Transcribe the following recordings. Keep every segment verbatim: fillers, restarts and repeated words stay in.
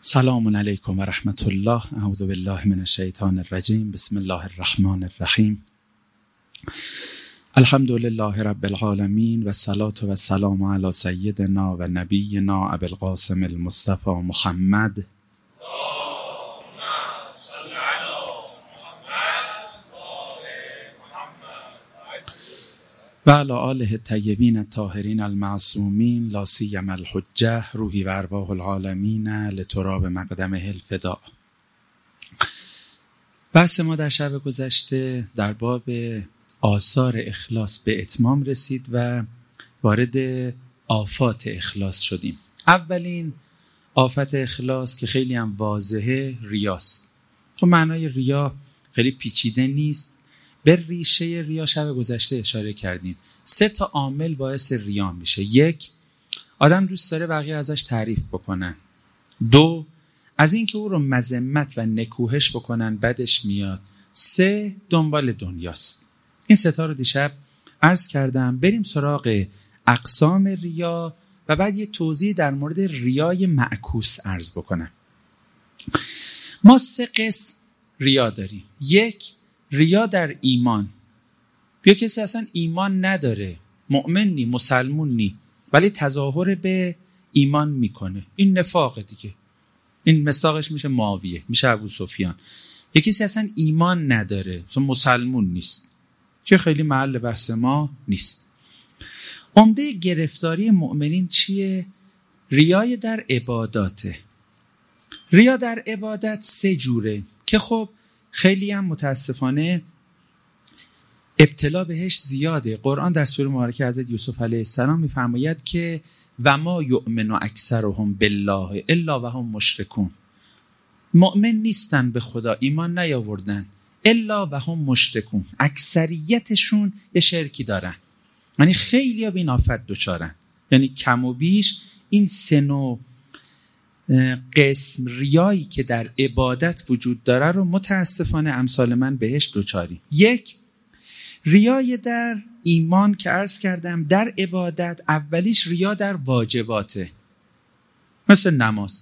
سلام علیکم و رحمت الله. اعوذ بالله من الشیطان الرجیم. بسم الله الرحمن الرحیم. الحمد لله رب العالمین و الصلاة و السلام علی سیدنا و نبینا ابی القاسم المصطفى محمد و علی آله الطیبین الطاهرین المعصومین لا سیما الحجه روحی و ارواح العالمین لتراب مقدمه الفداء. بحث ما در شب گذشته در باب آثار اخلاص به اتمام رسید و وارد آفات اخلاص شدیم. اولین آفت اخلاص که خیلی هم واضحه ریاست. تو معنای ریا خیلی پیچیده نیست. به ریشه ریا شب گذشته اشاره کردیم. سه تا عامل باعث ریا میشه. یک، آدم دوست داره بقیه ازش تعریف بکنن. دو، از اینکه او رو مذمت و نکوهش بکنن بدش میاد. سه، دنبال دنیاست. این سه تا رو دیشب عرض کردم. بریم سراغ اقسام ریا و بعد یه توضیح در مورد ریای معکوس عرض بکنم. ما سه قسم ریا داریم. یک، ریا در ایمان. بیا کسی اصلا ایمان نداره، مؤمن نی، مسلمون نی، ولی تظاهر به ایمان میکنه. این نفاقه دیگه. این مصداقش میشه معاویه، میشه ابو سفیان. یکی کسی اصلا ایمان نداره، اصلا مسلمون نیست، که خیلی محل بحث ما نیست. عمده گرفتاری مؤمنین چیه؟ ریای در عباداته. ریا در عبادت سه جوره که خب خیلی هم متاسفانه ابتلا بهش زیاده. قرآن در سوره مبارکه حضرت یوسف علیه السلام میفرماید که و ما یؤمن اکثرهم بالله الا و هم مشرکون. مؤمن نیستن به خدا، ایمان نیاوردن، الا و هم مشرکون، اکثریتشون یه شرکی دارن. یعنی خیلی ها به این آفت دوچارن. یعنی کم و بیش این سه نوع قسم ریایی که در عبادت وجود داره رو متاسفانه امثال من بهش دوچاری. یک، ریای در ایمان که عرض کردم در عبادت. اولیش ریا در واجباته، مثل نماز.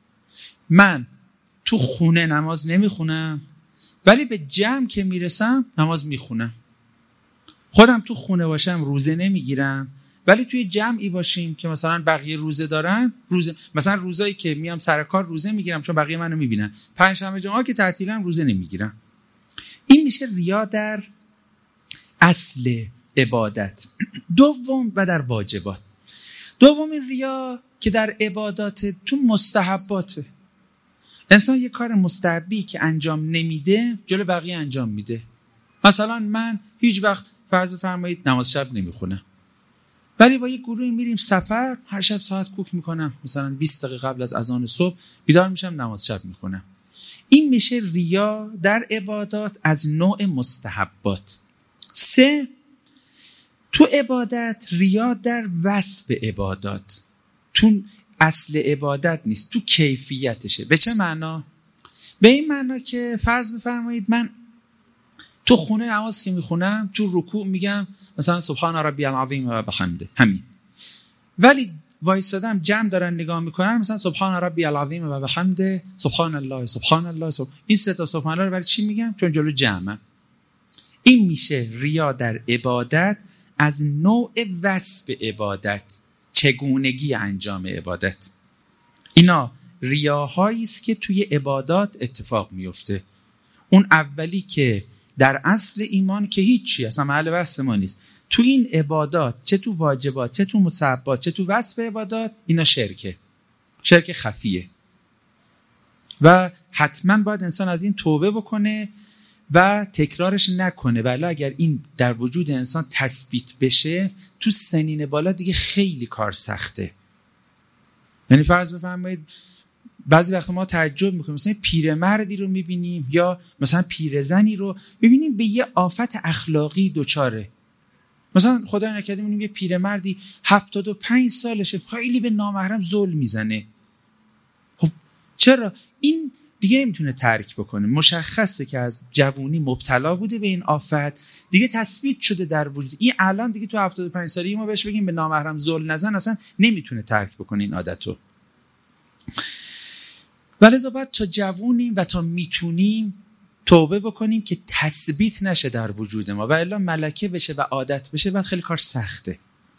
من تو خونه نماز نمیخونم ولی به جمع که میرسم نماز میخونم. خودم تو خونه باشم روزه نمیگیرم ولی توی جمعی باشیم که مثلا بقیه روزه دارن، روزه مثلا روزایی که میام سر کار روزه میگیرم چون بقیه منو میبینن. پنجشنبه جمعه که تعطیلم روزه نمیگیرم. این میشه ریا در اصل عبادت. دوم و در واجبات. دومین ریا که در عبادات تو مستحباته. انسان یه کار مستحبی که انجام نمیده جلو بقیه انجام میده. مثلا من هیچ وقت فرض فرمایید نماز شب نمیخونم ولی با یه گروهی میریم سفر، هر شب ساعت کوک میکنم، مثلا بیست دقیقه قبل از اذان صبح بیدار میشم نماز شب میکنم. این میشه ریا در عبادات از نوع مستحبات. سه، تو عبادت ریا در وصف عبادات. تو اصل عبادت نیست، تو کیفیتشه. به چه معنا؟ به این معنا که فرض بفرمایید من تو خونه نماز که میخونم تو رکوع میگم مثلا سبحان ربی العظیم و بحمده، همین. ولی وایسادم جمع دارن نگاه میکنن، مثلا سبحان ربی العظیم و بحمده، سبحان الله سبحان الله سبحان. این سه تا سبحان الله رو برای چی میگم؟ چون جلو جمعم. این میشه ریا در عبادت از نوع وصف عبادت، چگونگی انجام عبادت. اینا ریاهایی است که توی عبادات اتفاق میفته. اون اولی که در اصل ایمان که هیچی اصلا محل بحث ما نیست. تو این عبادات، چه تو واجبات، چه تو مستحبات، چه تو وصف عبادات، اینا شرکه. شرک خفیه. و حتما باید انسان از این توبه بکنه و تکرارش نکنه. ولی اگر این در وجود انسان تثبیت بشه تو سنین بالا دیگه خیلی کار سخته. یعنی فرض بفرمایید بعضی وقتا ما تعجب میکنیم، مثلا پیرمردی رو میبینیم یا مثلا پیرزنی رو میبینیم به یه آفت اخلاقی دوچاره. مثلا خدای نکرده میبینیم یه پیرمردی هفتاد و پنج سالشه خیلی به نامحرم ظلم میزنه. خب چرا؟ این دیگه نمیتونه ترک بکنه. مشخصه که از جوونی مبتلا بوده به این آفت، دیگه تثبیت شده در وجود. این الان دیگه تو هفتاد و پنج سالگی ما بهش بگیم به نامحرم ظلم نزن، اصلا نمیتونه ترک بکنه این عادتو. ولذا باید تا جوونیم و تا میتونیم توبه بکنیم که تثبیت نشه در وجود ما و الا ملکه بشه و عادت بشه، بعد خیلی کار سخته.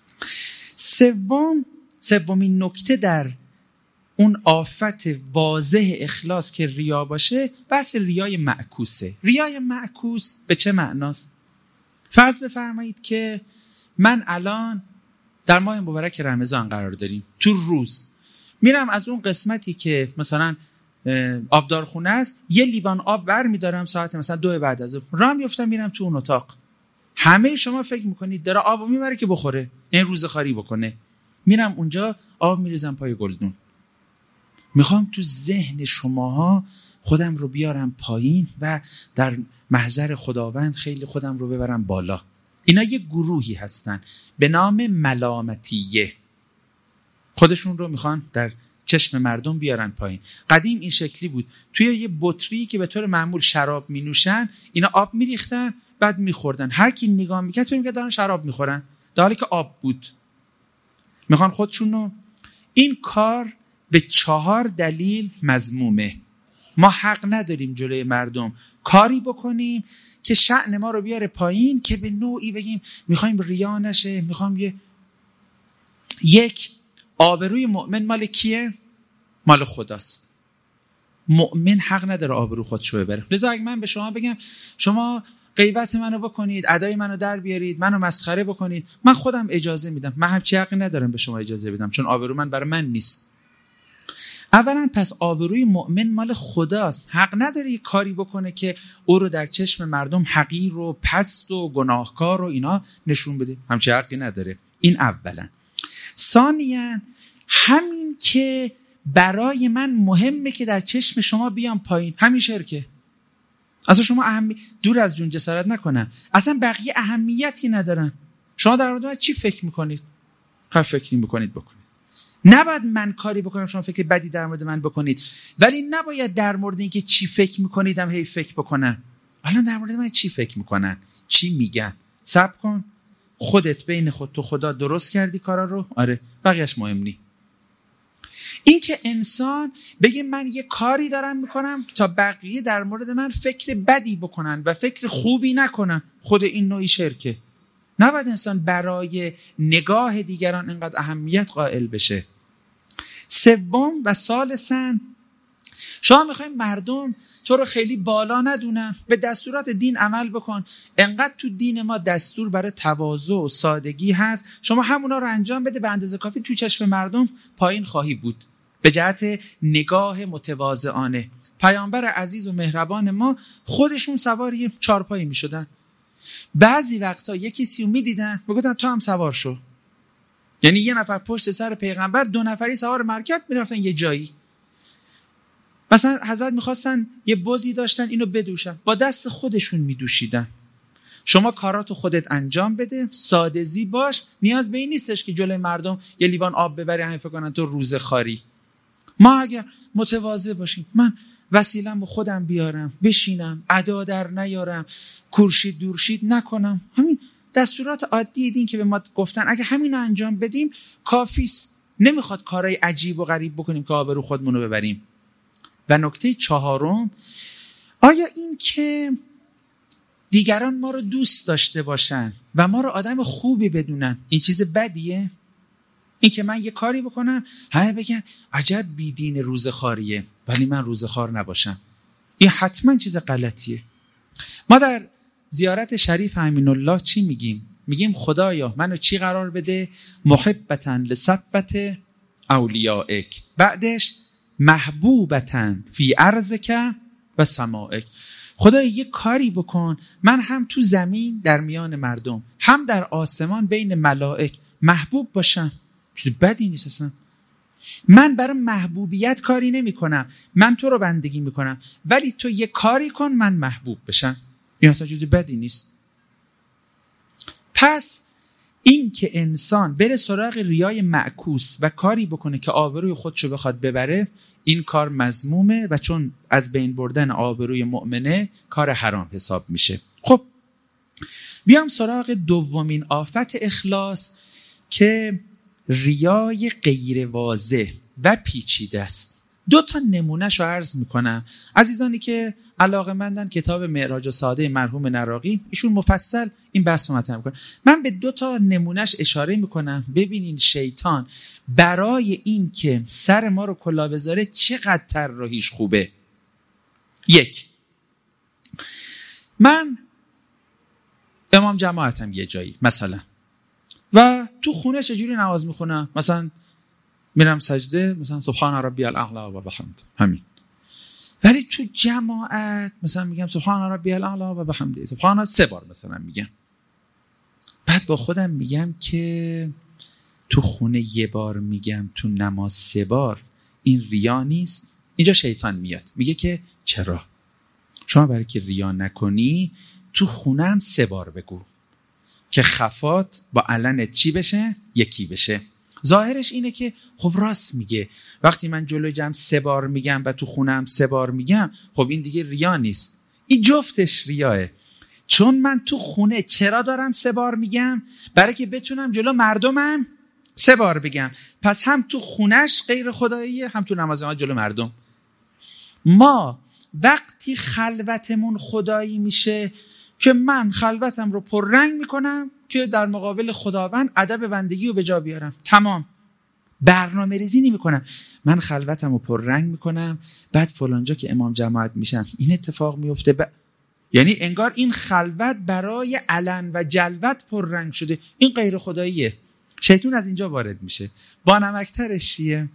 سوم سومین نکته در اون آفت واضح اخلاص که ریا باشه، بحث ریای معکوسه. ریای معکوس به چه معناست؟ فرض بفرمایید که من الان در ماه مبارک رمضان قرار داریم، تو روز میرم از اون قسمتی که مثلا آبدارخونه است یه لیوان آب بر میدارم، ساعت مثلا دو بعد از ظهر راه میافتم میرم تو اون اتاق. همه شما فکر میکنید داره آبو میبره که بخوره، این روزخواری بکنه. میرم اونجا آب میریزم پای گلدون. میخوام تو ذهن شماها خودم رو بیارم پایین و در محضر خداوند خیلی خودم رو ببرم بالا. اینا یه گروهی هستن به نام ملامتیه، خودشون رو میخوان در چشم مردم بیارن پایین. قدیم این شکلی بود، توی یه بطری که به طور معمول شراب می نوشن اینا آب میریختن بعد میخوردن، هر کی نگاه میکرد فکر میکرد دارن شراب میخورن در حالی که آب بود. میخوان خودشون رو. این کار به چهار دلیل مذمومه. ما حق نداریم جلوی مردم کاری بکنیم که شأن ما رو بیاره پایین، که به نوعی بگیم میخوایم ریا نشه، میخوام یه یک آبروی مؤمن مال کیه؟ مال خداست. مؤمن حق نداره آبرو خودشو ببره. لذا اگه من به شما بگم شما غیبت منو بکنید، ادای منو در بیارید، منو مسخره بکنید، من خودم اجازه میدم. من همچی حقی ندارم به شما اجازه بدم، چون آبرو من برای من نیست. اولا پس آبروی مؤمن مال خداست، حق نداره یه کاری بکنه که او رو در چشم مردم حقیر و پست و گناهکار و اینا نشون بده، همچی حقی نداره. این اولا. ثانیاً همین که برای من مهمه که در چشم شما بیام پایین، همین شرکه. اصلا شما اهمی... دور از جون جسارت نکنم، اصلا بقیه اهمیتی ندارن. شما در مورد من چی فکر میکنید؟ هر فکری میکنید بکنید. نباید من کاری بکنم شما فکر بدی در مورد من بکنید، ولی نباید در مورد اینکه چی فکر میکنیدم هی فکر بکنم. الان در مورد من چی فکر میکنن؟ چی میگن؟ صبر کن، خودت بین خود تو خدا درست کردی کارا رو، آره، بقیه‌اش مهم نی. این که انسان بگه من یه کاری دارم میکنم تا بقیه در مورد من فکر بدی بکنن و فکر خوبی نکنن، خود این نوعی شرکه. نباید انسان برای نگاه دیگران اینقدر اهمیت قائل بشه. سوم و ثالثاً، شما میخوایم مردم تو رو خیلی بالا ندونن، به دستورات دین عمل بکن. انقدر تو دین ما دستور برای تواضع و سادگی هست، شما همونا رو انجام بده، به اندازه کافی تو چشم مردم پایین خواهی بود به جهت نگاه متواضعانه. پیامبر عزیز و مهربان ما خودشون سواری چارپایی میشدن. بعضی وقتا یکی کسی رو میدیدن میگفتن تو هم سوار شو. یعنی یه نفر پشت سر پیغمبر، دو نفری سوار مرکب میرفتن یه جایی. مثلا حضرت میخواستن یه بزی داشتن اینو بدوشن، با دست خودشون میدوشیدن. شما کاراتو خودت انجام بده، ساده زی باش، نیاز به این نیستش که جلوی مردم یه لیوان آب ببری همین فکر کنن تو روزه خاری. ما اگر متواضع باشیم، من وسیله‌مو خودم بیارم، بشینم، ادا در نیارم، کورشید دورشید نکنم، همین دستورات عادی دین که به ما گفتن اگه همین انجام بدیم کافیست. نمیخواد کارهای عجیب و غریب بکنیم که آبرو خودمونو ببریم. و نکته چهارم، آیا این که دیگران ما رو دوست داشته باشن و ما رو آدم خوبی بدونن این چیز بدیه؟ این که من یه کاری بکنم همه بگن عجب بیدین روزخواریه ولی من روزخوار نباشم، این حتما چیز غلطیه. ما در زیارت شریف امین الله چی میگیم؟ میگیم خدایا منو چی قرار بده؟ محبتاً لصفوت اولیائک، بعدش محبوبتاً فی ارضک و سمائک. خدایا یه کاری بکن من هم تو زمین در میان مردم، هم در آسمان بین ملائک محبوب باشم. چیز بدی نیست اصلا. من برای محبوبیت کاری نمی کنم، من تو رو بندگی می کنم، ولی تو یه کاری کن من محبوب بشم. این اصلا چیز بدی نیست. پس این که انسان بره سراغ ریای معکوس و کاری بکنه که آبروی خودشو بخواد ببره، این کار مذمومه و چون از بین بردن آبروی مؤمنه کار حرام حساب میشه. خب بیام سراغ دومین آفت اخلاص که ریای غیر واضح و پیچیده است. دو تا نمونهش رو عرض میکنم. عزیزانی که علاقه‌مندن کتاب معراج ساده مرحوم نراقی، ایشون مفصل این بحث رو مطرح میکنه. من به دو تا نمونهش اشاره میکنم. ببینین شیطان برای این که سر ما رو کلا بذاره چقدر طراحیش خوبه. یک، من امام جماعتم یه جایی مثلا و تو خونه چجوری نماز میخونم، مثلا میرم سجده، مثلا سبحان ربی الاعلی و بحمد، همین. ولی تو جماعت مثلا میگم سبحان ربی الاعلی و بحمد، سبحان سه بار مثلا میگم. بعد با خودم میگم که تو خونه یه بار میگم، تو نماز سه بار، این ریا نیست؟ اینجا شیطان میاد میگه که چرا؟ شما برای که ریا نکنی تو خونه هم سه بار بگو که خفات با علنت چی بشه؟ یکی بشه. ظاهرش اینه که خب راست میگه، وقتی من جلوی جمع سه بار میگم و تو خونه هم سه بار میگم، خب این دیگه ریا نیست. این جفتش ریاه. چون من تو خونه چرا دارم سه بار میگم؟ برای که بتونم جلو مردمم سه بار بگم. پس هم تو خونش غیر خداییه، هم تو نماز ما جلو مردم. ما وقتی خلوتمون خدایی میشه که من خلوتم رو پررنگ میکنم که در مقابل خداوند ادب بندگی رو به جا بیارم، تمام. برنامه ریزی نمی کنم. من خلوتم رو پررنگ میکنم، بعد فلانجا که امام جماعت میشم این اتفاق میفته. ب... یعنی انگار این خلوت برای علن و جلوت پررنگ شده. این غیر خداییه. شیطان از اینجا وارد میشه. با نمکترش چیه؟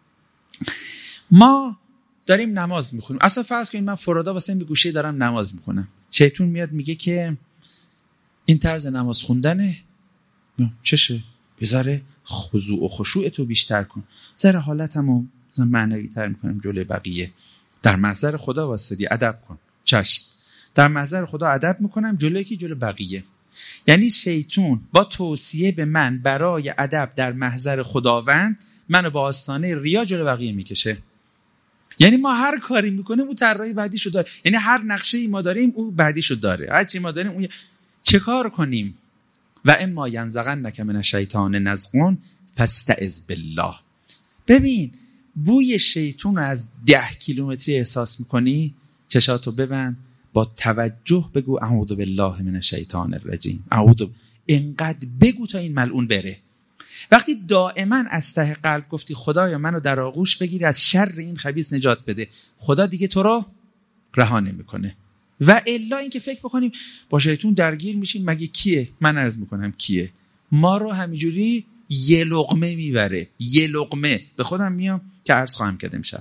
ما داریم نماز میخونیم، اصلا فرض کنید من فرادا واسه این گوشه دارم نماز میخونم، شیطان میاد میگه که این طرز نماز خوندنه، چشه؟ بذاره خضوع و خشوع تو بیشتر کن، ذره حالتمو معنوی تر میکنم جلوی بقیه. در محضر خدا واسطی ادب کن، چشم. در محضر خدا ادب میکنم جلوی کی؟ جلوی بقیه. یعنی شیطان با توصیه به من برای ادب در محضر خداوند منو با آستانه ریا جلوی بقیه میکشه. یعنی ما هر کاری میکنیم اون طراحی بعدیشو داره. یعنی هر نقشه‌ای ما داریم اون بعدیشو داره. هر چی ما داریم اون. چه کار کنیم؟ و اما ینزغنک من الشیطان نزغ فاستعذ بالله. ببین بوی شیطان رو از ده کیلومتری احساس میکنی، چشاتو ببند، با توجه بگو اعوذ بالله من الشیطان الرجیم. اعوذ، اینقدر بگو تا این ملعون بره. وقتی دائما از ته قلب گفتی خدایا منو در آغوش بگیر از شر این خبیث نجات بده، خدا دیگه تو رو رها نمیکنه. و الا اینکه فکر بکنیم با شیطان درگیر میشیم، مگه کیه؟ من عرض میکنم کیه. ما رو همینجوری یه لقمه میبره، یه لقمه. به خودم میام که عرض خواهم کرد امشب.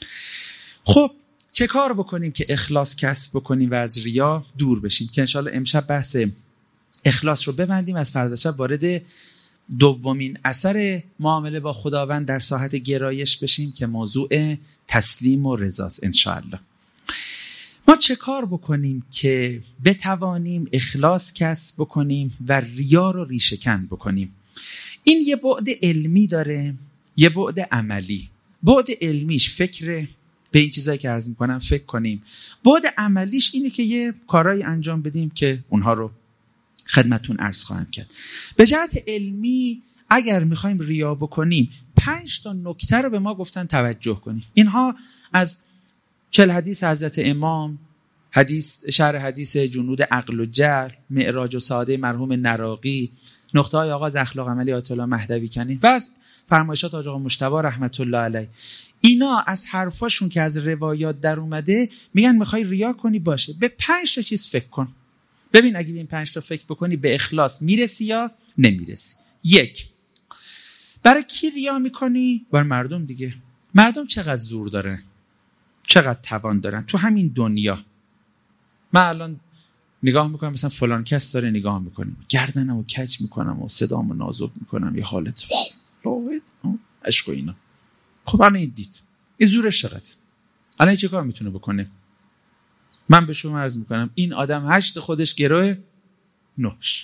خب چه کار بکنیم که اخلاص کسب بکنیم و از ریا دور بشیم؟ که انشالله امشب بحث اخلاص رو ببندیم، از فردا شب وارد دومین اثر معامله با خداوند در ساحت گرایش بشیم که موضوع تسلیم و رضاست انشاءالله. ما چه کار بکنیم که بتوانیم اخلاص کسب بکنیم و ریا رو ریشه کن بکنیم؟ این یه بعد علمی داره، یه بعد عملی. بعد علمیش فکر به این چیزایی که عرض میکنم فکر کنیم. بعد عملیش اینه که یه کارایی انجام بدیم که اونها رو خدمتون عرض خواهم کرد. به جهت علمی اگر میخوایم ریا بکنیم پنج تا نکته رو به ما گفتن توجه کنیم. اینها از چل حدیث حضرت امام، حدیث شرح حدیث جنود عقل و جهل، معراج و ساده مرحوم نراقی، نقطه های آغاز اخلاق عملی آیت الله مهدوی کنی و از فرمایشات حاج آقا مجتبی رحمت الله علیه. اینا از حرفاشون که از روایات در اومده میگن میخوای ریا کنی باشه به پنج تا چیز فکر کن. ببین اگه به این پنج تا فکر بکنی به اخلاص میرسی یا نمیرسی. یک، برای کی ریا میکنی؟ برای مردم دیگه. مردم چقدر زور دارن، چقدر توان دارن تو همین دنیا. من الان نگاه میکنم مثلا فلان کس داره نگاه میکنیم، گردنمو کج میکنم و صدامو نازک میکنم، یه حالت لاید عشق و اینا. خب الان این دید این زورش چقدر، الان چه کار میتونه بکنه؟ من به شما عرض میکنم این آدم هشت خودش گروه نوش.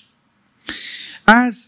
از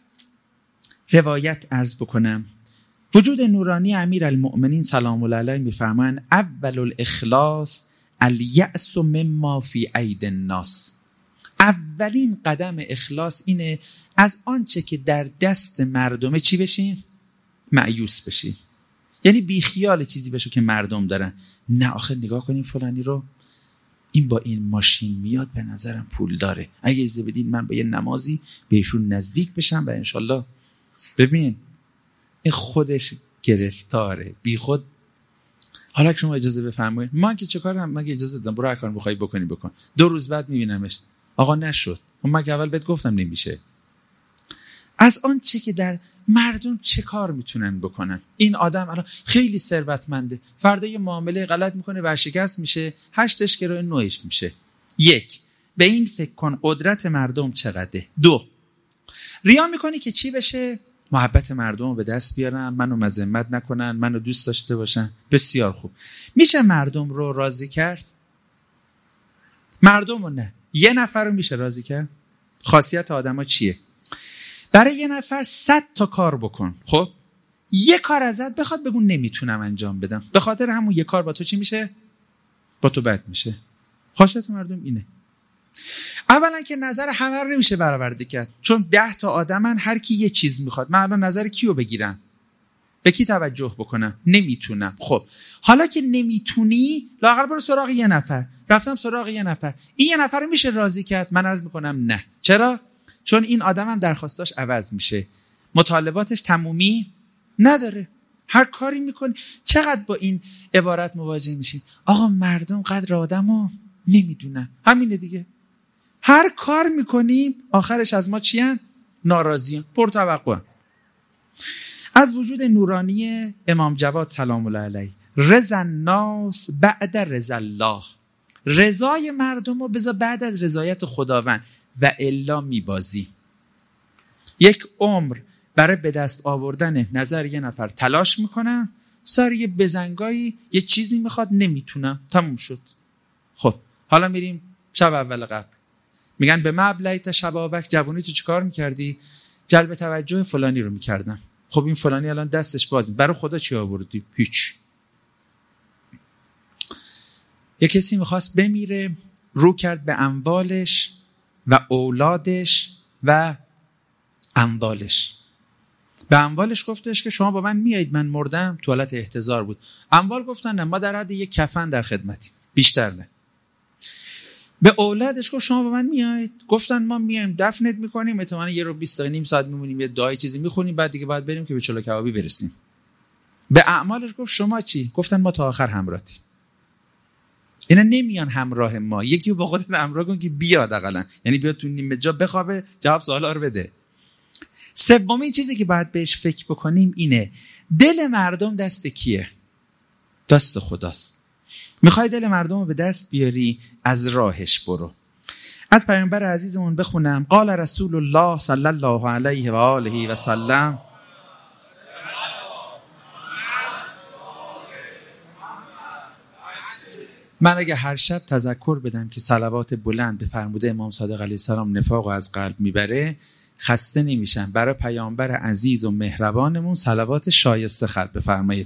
روایت عرض بکنم وجود نورانی امیر المؤمنین سلام الله علیه میفرمایند اول الاخلاص الیأس مما فی اید الناس. اولین قدم اخلاص اینه از آنچه که در دست مردمه چی بشین؟ مایوس بشین. یعنی بی خیال چیزی بشو که مردم دارن. نه آخه نگاه کنیم فلانی رو، این با این ماشین میاد به نظرم پول داره، اگه اجازه بدین من با یه نمازی بهشون نزدیک بشم و انشالله. ببین این خودش گرفتاره بی خود. حالا که شما اجازه بفرمایید، من که چه کارم، من که اجازه دادم برو هر کاری بخوای بکنی بکن، دو روز بعد میبینمش آقا نشد. من که اول بهت گفتم نمیشه. از آن چه که در مردم چه کار میتونن بکنن. این آدم الان خیلی ثروتمنده، فردا یه معامله غلط میکنه ورشکست میشه، هشتش گرو نوش میشه. یک، به این فکر کن قدرت مردم چقدره. دو، ریا میکنی که چی بشه؟ محبت مردم رو به دست بیارن، منو مذمت نکنن، منو دوست داشته باشن. بسیار خوب. میشه مردم رو راضی کرد؟ مردم رو نه، یه نفر رو میشه راضی کرد؟ خاصیت آدم ها چیه؟ برای یه نفر صد تا کار بکن، خب یه کار ازت بخواد بگو نمیتونم انجام بدم، به خاطر همون یه کار با تو چی میشه؟ با تو بد میشه. خاصیت مردم اینه. اولا که نظر همه رو نمیشه برآورده کرد، چون ده تا آدمن، هر کی یه چیز میخواد. من الان نظر کیو بگیرم؟ به کی توجه بکنم؟ نمیتونم. خب حالا که نمیتونی، لااقل برو سراغ یه نفر. رفتم سراغ یه نفر، این یه نفر رو میشه راضی کرد؟ من عرض میکنم نه. چرا؟ چون این آدمم درخواستاش عوض میشه، مطالباتش تمومی نداره، هر کاری میکنه. چقدر با این عبارت مواجه میشین؟ آقا مردم قدر آدمو نمیدونن. همینه دیگه، هر کار میکنیم آخرش از ما چیان؟ ناراضیان، پرتوقعن. از وجود نورانی امام جواد سلام الله علیه، رضا الناس بعد رضا الله، رضای مردم رو بذار بعد از رضایت خداوند، و الا میبازی. یک عمر برای به دست آوردن نظر یه نفر تلاش میکنم، سر یه بزنگایی یه چیزی میخواد نمیتونم، تموم شد. خب حالا میریم شب اول قبر، میگن به مبلغ شبابک، جوانی تو چیکار میکردی؟ جلب توجه فلانی رو میکردم. خب این فلانی الان دستش بازی، برای خدا چی آوردی؟ هیچ. یه کسی میخواست بمیره، رو کرد به اموالش و اولادش و اموالش. به اموالش گفتش که شما با من میایید، من مردم، تو حالت احتضار بود. اموال گفتن نه، ما در حد یک کفن در خدمتیم، بیشتر نه. به اولادش گفت شما با من میایید، گفتن ما میایم دفنت میکنیم، احتمالاً یه رو بیست دقیقه نیم ساعت میمونیم، یه دعای چیزی میخونیم، بعد دیگه باید بریم که به چلو کبابی برسیم. به اعمالش گفت شما چی؟ گفتن ما تا آخر همراهیم. اینا نمیان همراه ما، یکی رو با خودت همراه کن که بیاد حداقل، یعنی بیاد تو نیمه جا بخوابه، جواب سوالا رو بده. سومین چیزی که باید بهش فکر بکنیم اینه، دل مردم دست کیه؟ دست خداست. میخوای دل مردم رو به دست بیاری، از راهش برو. از پیامبر عزیزمون بخونم، قال رسول الله صلی الله علیه و آله و سلم، من اگه هر شب تذکر بدم که صلوات بلند به فرموده امام صادق علیه السلام نفاق رو از قلب میبره، خسته نمیشم. برای پیامبر عزیز و مهربانمون صلوات شایسته خلق بفرمایید.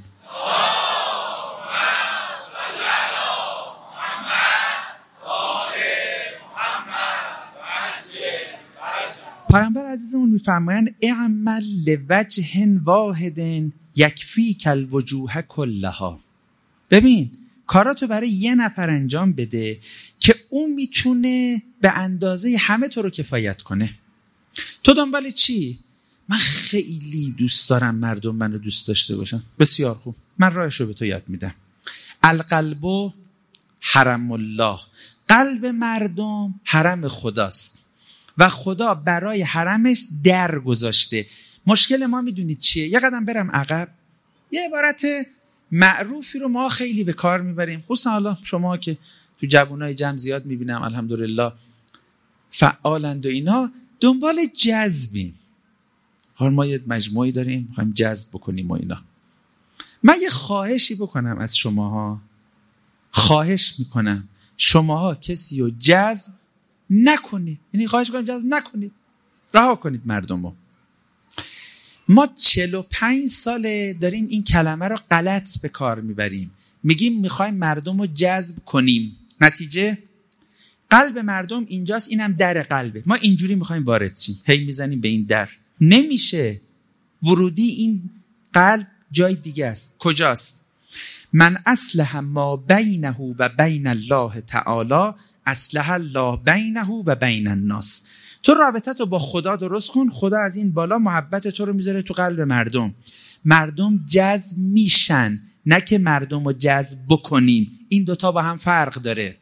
پیامبر عزیزمون میفرمایند اعمل لوجه واحد یکفیک الوجوه کلها. ببین کاراتو برای یه نفر انجام بده که اون میتونه به اندازه همه تو رو کفایت کنه. تو دنبال چی؟ من خیلی دوست دارم مردم منو دوست داشته باشن. بسیار خوب، من راهشو به تو یاد میدم. القلب حرم الله، قلب مردم حرم خداست و خدا برای حرمش در گذاشته. مشکل ما میدونید چیه؟ یه قدم برم عقب، یه عبارت معروفی رو ما خیلی به کار میبریم، خصوصا حالا شما که تو جوانای جمع زیاد میبینم الحمدلله فعالند و اینا، دنبال جذبیم. حالا ما یه مجموعی داریم میخوایم جذب بکنیم و اینا. من یه خواهشی بکنم از شماها، خواهش میکنم شماها کسی رو جذب نکنید. یعنی خواهش میکنم جذب نکنید، رها کنید مردم رو. ما چهل و پنج ساله داریم این کلمه رو غلط به کار میبریم، میگیم میخوایم مردم رو جذب کنیم، نتیجه قلب مردم اینجاست، اینم در قلبه، ما اینجوری میخوایم وارد شیم، هی میزنیم به این در، نمیشه. ورودی این قلب جای دیگه است. کجاست؟ من اصلح ما بینه و بین الله تعالی اصلح الله بینه و بین الناس. تو رابطه تو با خدا درست کن، خدا از این بالا محبت تو رو میذاره تو قلب مردم. مردم جذب میشن، نه که مردم رو جذب بکنیم. این دوتا با هم فرق داره.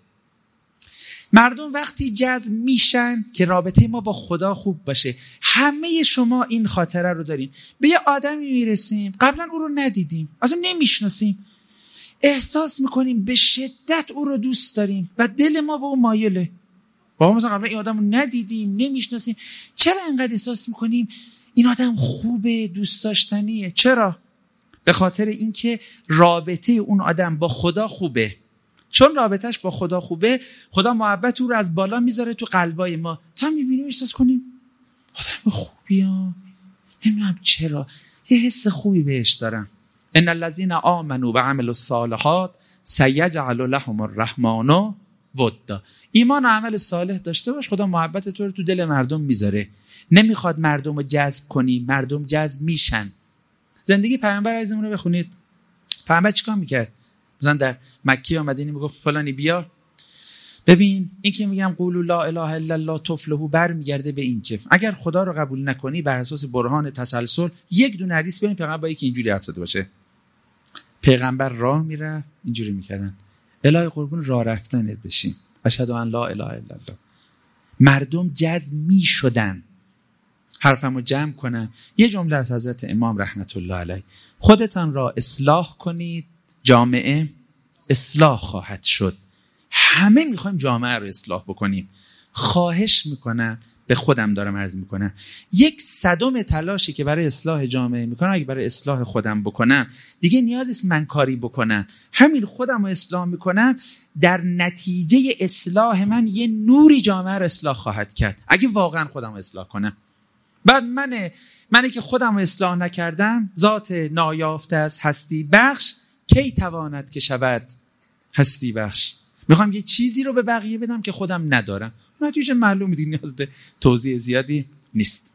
مردم وقتی جذب میشن که رابطه ما با خدا خوب باشه. همه شما این خاطره رو دارین. به یه آدمی میرسیم قبلا او رو ندیدیم، اصلا نمیشناسیم، احساس میکنیم به شدت او رو دوست داریم و دل ما به او مایله. با مثلا قبلا این آدم رو ندیدیم، نمیشناسیم، چرا انقدر احساس میکنیم این آدم خوبه، دوست داشتنیه؟ چرا؟ به خاطر اینکه رابطه اون آدم با خدا خوبه. چون رابطهش با خدا خوبه، خدا محبت او رو از بالا میذاره تو قلبای ما. تا میبینیم احساس کنیم آدم خوبیه، نمیدونم چرا یه حس خوبی بهش دارم. ان الذين آمنوا وعملوا الصالحات سيجعل لهم الرحمن ودا. ایمان و عمل صالح داشته باش، خدا محبت تو رو تو دل مردم میذاره. نمیخواد مردم رو جذب کنی، مردم جذب میشن. زندگی پیامبر عزیزمون رو بخونید. پیامبر چیکار میکرد؟ مثلا در مکه یا مدینه میگفت فلانی بیا ببین، این که میگم قولوا لا اله الا الله تفلحوا برمیگرده به این که اگر خدا رو قبول نکنی بر اساس برهان تسلسل یک دونه حدیث بیارین پیغمبر با یکی اینجوری حرف زده باشه. پیغمبر راه میره اینجوری میکردن، الهی قربون راه رفتنت بشیم، اشهد ان لا اله الا الله. مردم جذب میشدن. حرفمو جمع کنم، یه جمله از حضرت امام رحمت الله علیه: خودتان را اصلاح کنید جامعه اصلاح خواهد شد. همه میخوایم جامعه رو اصلاح بکنیم. خواهش میکنم، به خودم دارم عرض میکنم، یک صدم تلاشی که برای اصلاح جامعه میکنم اگه برای اصلاح خودم بکنم دیگه نیاز نیست من کاری بکنم. همین خودم رو اصلاح میکنم، در نتیجه اصلاح من یه نوری جامعه رو اصلاح خواهد کرد اگه واقعا خودم رو اصلاح کنم. بعد منه منه که خودم رو اصلاح نکردم، ذات نایافته از هستی بخش کی تواند که شود هستی بخش. میخوام یه چیزی رو به بقیه بدم که خودم ندارم. نتیجه معلومه دیگه، نیاز به توضیح زیادی نیست.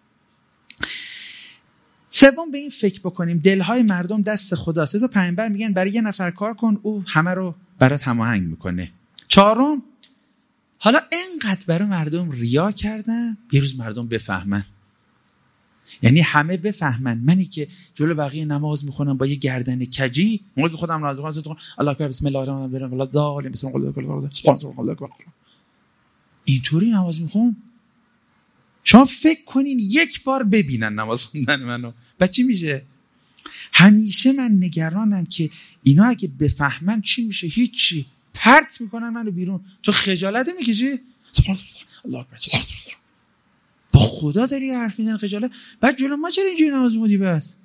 سوم به این فکر بکنیم دلهای مردم دست خداست. از پیامبر میگن برای یه نفر کار کن، او همه رو برات هماهنگ میکنه. چهارم، حالا اینقدر برای مردم ریا کردن یه روز مردم بفهمن. یعنی همه بفهمن منی که جلو بقیه نماز میخونم با یه گردن کجی، موقعی که خودم نماز میخونم الله اکبر بسم الله الرحمن الرحیم الله ظالم بسم الله سبحان الله اکبر، اینطوری نماز میخونم. شما فکر کنین یک بار ببینن نماز خوندن منو بعد چی میشه؟ همیشه من نگرانم که اینا اگه بفهمن چی میشه؟ هیچی، پرت میکنن منو بیرون. تو خجالت میکشی؟ سبحان الله اکبر سبحان الله، با خدا داری حرف میزنی خجالت؟ بعد جلو ما چرا اینجوری نماز میخونی؟ بس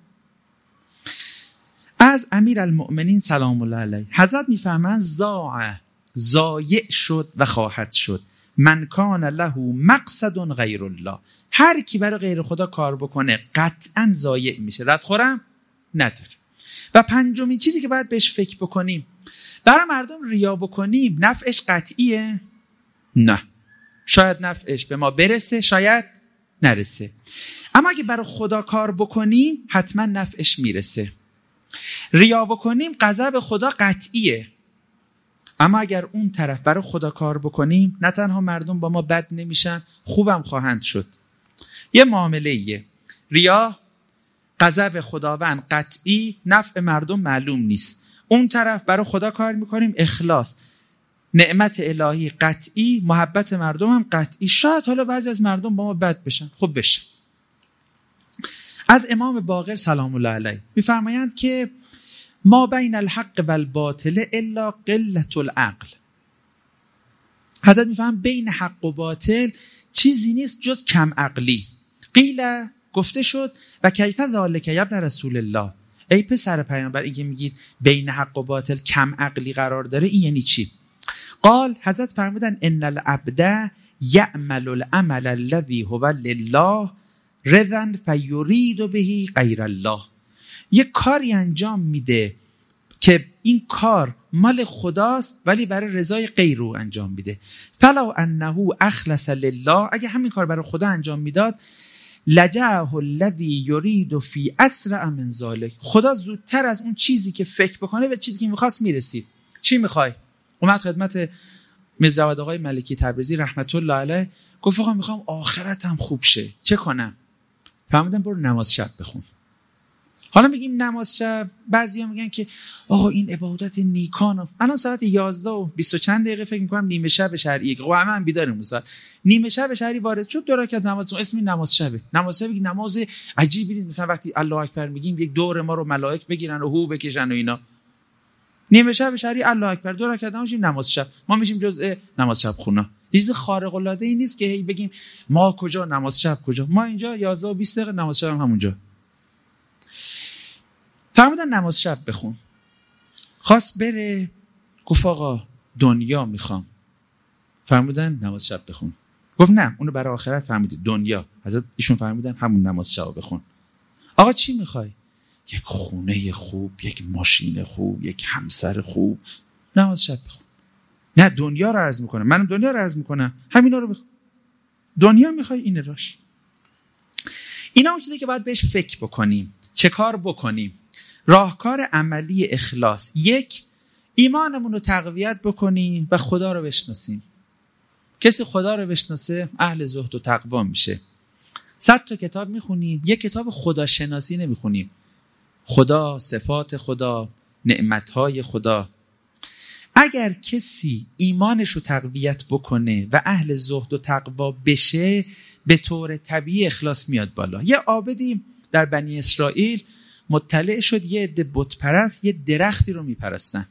از امیرالمؤمنین سلام الله علیه حضرت میفهمن زاع ضایع شد و خواهد شد من کان له مقصد غیر الله. هر کی برای غیر خدا کار بکنه قطعا ضایع میشه، ردخورم نداره. و پنجمین چیزی که باید بهش فکر بکنیم، برای مردم ریا بکنیم نفعش قطعیه؟ نه. شاید نفعش به ما برسه، شاید نرسه. اما اگه برای خدا کار بکنیم حتما نفعش میرسه. ریا بکنیم غضب خدا قطعیه، اما اگر اون طرف برای خدا کار بکنیم نه تنها مردم با ما بد نمیشن، خوبم خواهند شد. یه معامله ایه. ریا غضب خداوند قطعی، نفع مردم معلوم نیست. اون طرف برای خدا کار میکنیم اخلاص، نعمت الهی قطعی، محبت مردم هم قطعی. شاید حالا بعضی از مردم با ما بد بشن، خوب بشن. از امام باقر سلام الله علیه میفرمایند که ما بین الحق و الباطل الا قلت العقل. حضرت میفهم بین حق و باطل چیزی نیست جز کم عقلی. قیل گفته شد و کیف ذالک یا ابن رسول الله، ای پسر پیامبر این که میگید بین حق و باطل کم عقلی قرار داره این یعنی چی؟ قال حضرت فرمودن ان العبد یعمل العمل الذي هو لله رضا فیرید به غیر الله. یک کاری انجام میده که این کار مال خداست ولی برای رضای غیر او انجام میده. فلو انه اخلص لله، اگه همین کار برای خدا انجام میداد لجعه الذی یرید فی اسرع من ذلک. خدا زودتر از اون چیزی که فکر بکنه و چیزی که میخواست میرسید. چی میخوای؟ اومد خدمت میرزا جواد آقای ملکی تبریزی رحمت الله علیه، گفت آقا میخوام آخرتم خوب شه، چه کنم؟ فهمیدم برو نماز شب بخون. حالا میگیم نماز شب، بعضیا میگن که آقا این عبادت نیکانه. الان ساعت یازده و بیست و چند دقیقه فکر میکنم نیمه شب شرعی، خب همه هم بیداریم اون ساعت. نیمه شب شرعی وارد شد، دو رکعت نماز، اسم نماز شبه. نماز شب یک نماز عجیبی نیست، مثلا وقتی الله اکبر میگیم یک دور ما رو ملائک بگیرن و هو بکشن و اینا. نیمه شب شرعی الله اکبر، دو رکعت نماز شب، ما میشیم جزء نماز شب خونا. چیز خارق العاده ای نیست که هی بگیم ما کجا نماز شب کجا، ما اینجا یازده و بیست دقیقه نماز شب هم همونجا. فرمودن نماز شب بخون. خواست بره، گفت آقا دنیا میخوام. فرمودن نماز شب بخون. گفت نه، اونو برای آخرت فرمودی، دنیا. حضرت ایشون فرمودن همون نماز شب بخون. آقا چی میخوای؟ یک خونه خوب، یک ماشین خوب، یک همسر خوب. نماز شب بخون. نه دنیا رو عرض میکنم، منم دنیا رو عرض میکنم، همینا رو بخون. دنیا میخوای، اینه راش. اینا اون چیزی که باید بهش فکر بکنیم. چه کار بکنیم؟ راهکار عملی اخلاص. یک، ایمانمون رو تقویت بکنیم و خدا رو بشناسیم. کسی خدا رو بشناسه اهل زهد و تقوا میشه. صد تا کتاب میخونیم، یک کتاب خداشناسی نمیخونیم. خدا، صفات خدا، نعمتهای خدا. اگر کسی ایمانش رو تقویت بکنه و اهل زهد و تقوا بشه، به طور طبیعی اخلاص میاد بالا. یه عابدی در بنی اسرائیل مطلع شد یه عده بت پرست یه درختی رو میپرستن.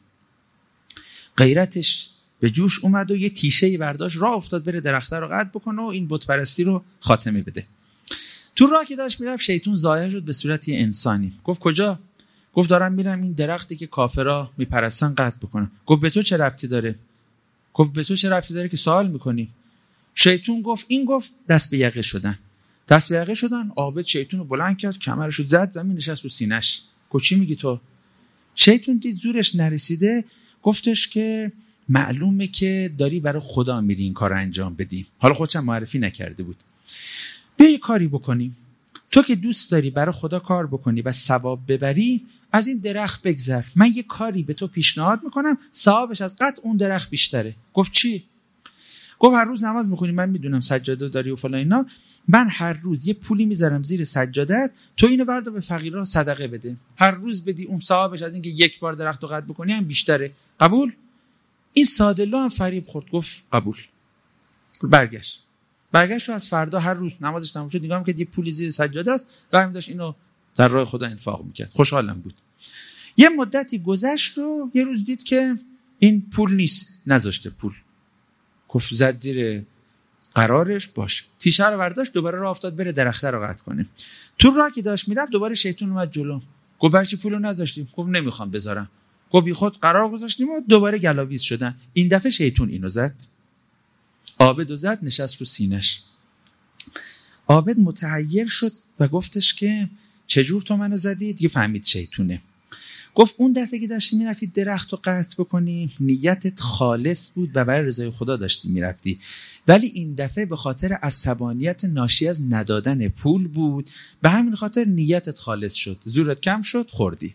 غیرتش به جوش اومد و یه تیشه‌ای برداشت، راه افتاد بره درخت رو قطع بکنه و این بت پرستی رو خاتمه بده. تو راه که داشت میرفت، شیطون ظاهر شد به صورت یه انسانی. گفت کجا؟ گفت دارم میرم این درختی که کافرها میپرستن قطع بکنم. گفت به تو چه ربطی داره؟ گفت به تو چه ربطی داره که سوال میکنی؟ شیطون گفت این گفت دست به یقه شدن. دست به یقه شدن، عابد شیطون رو بلند کرد، کمرشو زد زمین، نشست رو سینه‌اش. گفت چی میگی تو؟ شیطون دید زورش نرسیده، گفتش که معلومه که داری برای خدا میری این کار انجام بدی. حالا خودش هم معرفی نکرده بود. بیا یه کاری بکنیم. تو که دوست داری برای خدا کار بکنی و ثواب ببری، از این درخت بگذر. من یه کاری به تو پیشنهاد میکنم، ثوابش از قطع اون درخت بیشتره. گفت چی؟ گفت هر روز نماز میخونی، من میدونم سجاده داری و فلان اینا، من هر روز یه پولی میذارم زیر سجادت، تو اینو بردا به فقیران صدقه بده. هر روز بدی، اون ثوابش از این که یک بار درخت رو قطع بکنی هم بیشتره. قبول؟ این ساده لو هم فریب خورد، گفت قبول. برگشت. برگشت و از فردا هر روز نمازش تموم شد، نگاه می‌کرد یه پولی زیر سجاده است، برمی داشت اینو در راه خدا انفاق میکرد. خوشحالم بود. یه مدتی گذشت و یه روز دید که این پول نیست، نذاشته پول. گفت زد زیر قرارش، باشه. تیشه رو برداشت، دوباره راه افتاد بره درخت رو قطع کنه. تو راه که داشت میرفت، دوباره شیطون اومد جلو. گفت برچی پولو نذاشتیم؟ گفت نمیخوام بذارم. گفت بی خود قرار گذاشتیم و دوباره گلاویز شدن. این دفعه شیطون اینو زد. عابد و زد، نشست رو سینش. عابد متحیر شد و گفتش که چجور تو منو زدید؟ دیگه فهمید شیطونه. گفت اون دفعه که داشتی میرفتی درخت رو قطع بکنی، نیتت خالص بود و برای رضای خدا داشتی میرفتی، ولی این دفعه به خاطر عصبانیت ناشی از ندادن پول بود، به همین خاطر نیتت خالص شد، زورت کم شد، خوردی.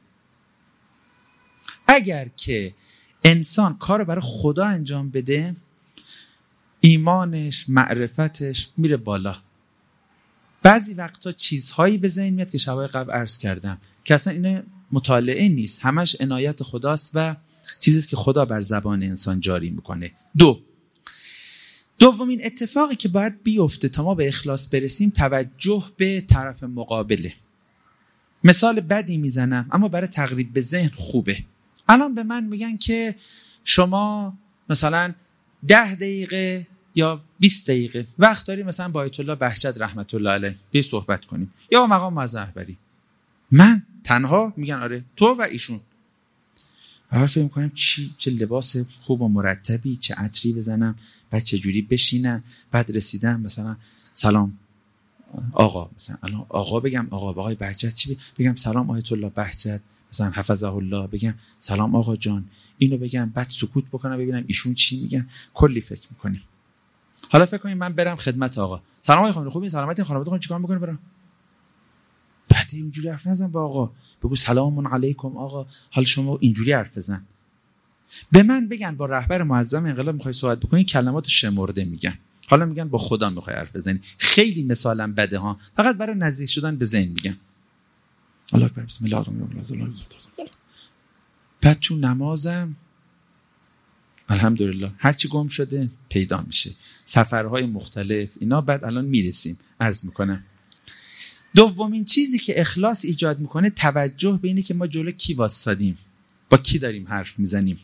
اگر که انسان کار برای خدا انجام بده، ایمانش، معرفتش میره بالا. بعضی وقتا چیزهایی به ذهن میاد که شبای قبل عرض کردم که اصلا اینه مطالعه نیست، همش عنایت خداست و چیزیست که خدا بر زبان انسان جاری میکنه. دو دومین اتفاقی که باید بیفته تا ما به اخلاص برسیم، توجه به طرف مقابله. مثال بدی میزنم اما برای تقریب به ذهن خوبه. الان به من میگن که شما مثلا ده دقیقه یا بیست دقیقه وقت داری مثلا با آیت الله بهجت رحمت الله علیه بی صحبت کنیم یا با مقام معظم رهبری. من تنها؟ میگن آره، تو و ایشون. اول فکر می‌کنم چی چه لباس خوب و مرتبی، چه عطری بزنم، بعد چه جوری بشینم، بعد رسیدم مثلا سلام آقا، مثلا الان آقا بگم آقا آقای بهجت چی بگم؟ سلام آیت الله بهجت، مثلا حفظه الله بگم سلام آقا جان، اینو بگم، بعد سکوت بکنم ببینم ایشون چی میگن. کلی فکر میکنیم. حالا فکر کنید من برم خدمت آقا، سلام آقای خانم خوبین، سلامتین، خانواده خودتون چیکار میکنه؟ برام بعد اینجوری حرف نزن با آقا، بگو سلام علیکم آقا، حال شما، اینجوری حرف بزن. به من بگن با رهبر معظم انقلاب میخوای صحبت بکنی، کلمات شمرده میگن. حالا میگن با خدا میخوای حرف بزنی، خیلی مثالم بده ها، فقط برای نزدیک شدن به ذهن میگن. الله اکبر، بسم الله الرحمن الرحیم. بعد تو نمازم الحمدلله هرچی گم شده پیدا میشه، سفرهای مختلف اینا. بعد الان میرسیم، عرض میکنم دومین چیزی که اخلاص ایجاد میکنه توجه به اینه که ما جلو کی واسادیم، با کی داریم حرف میزنیم.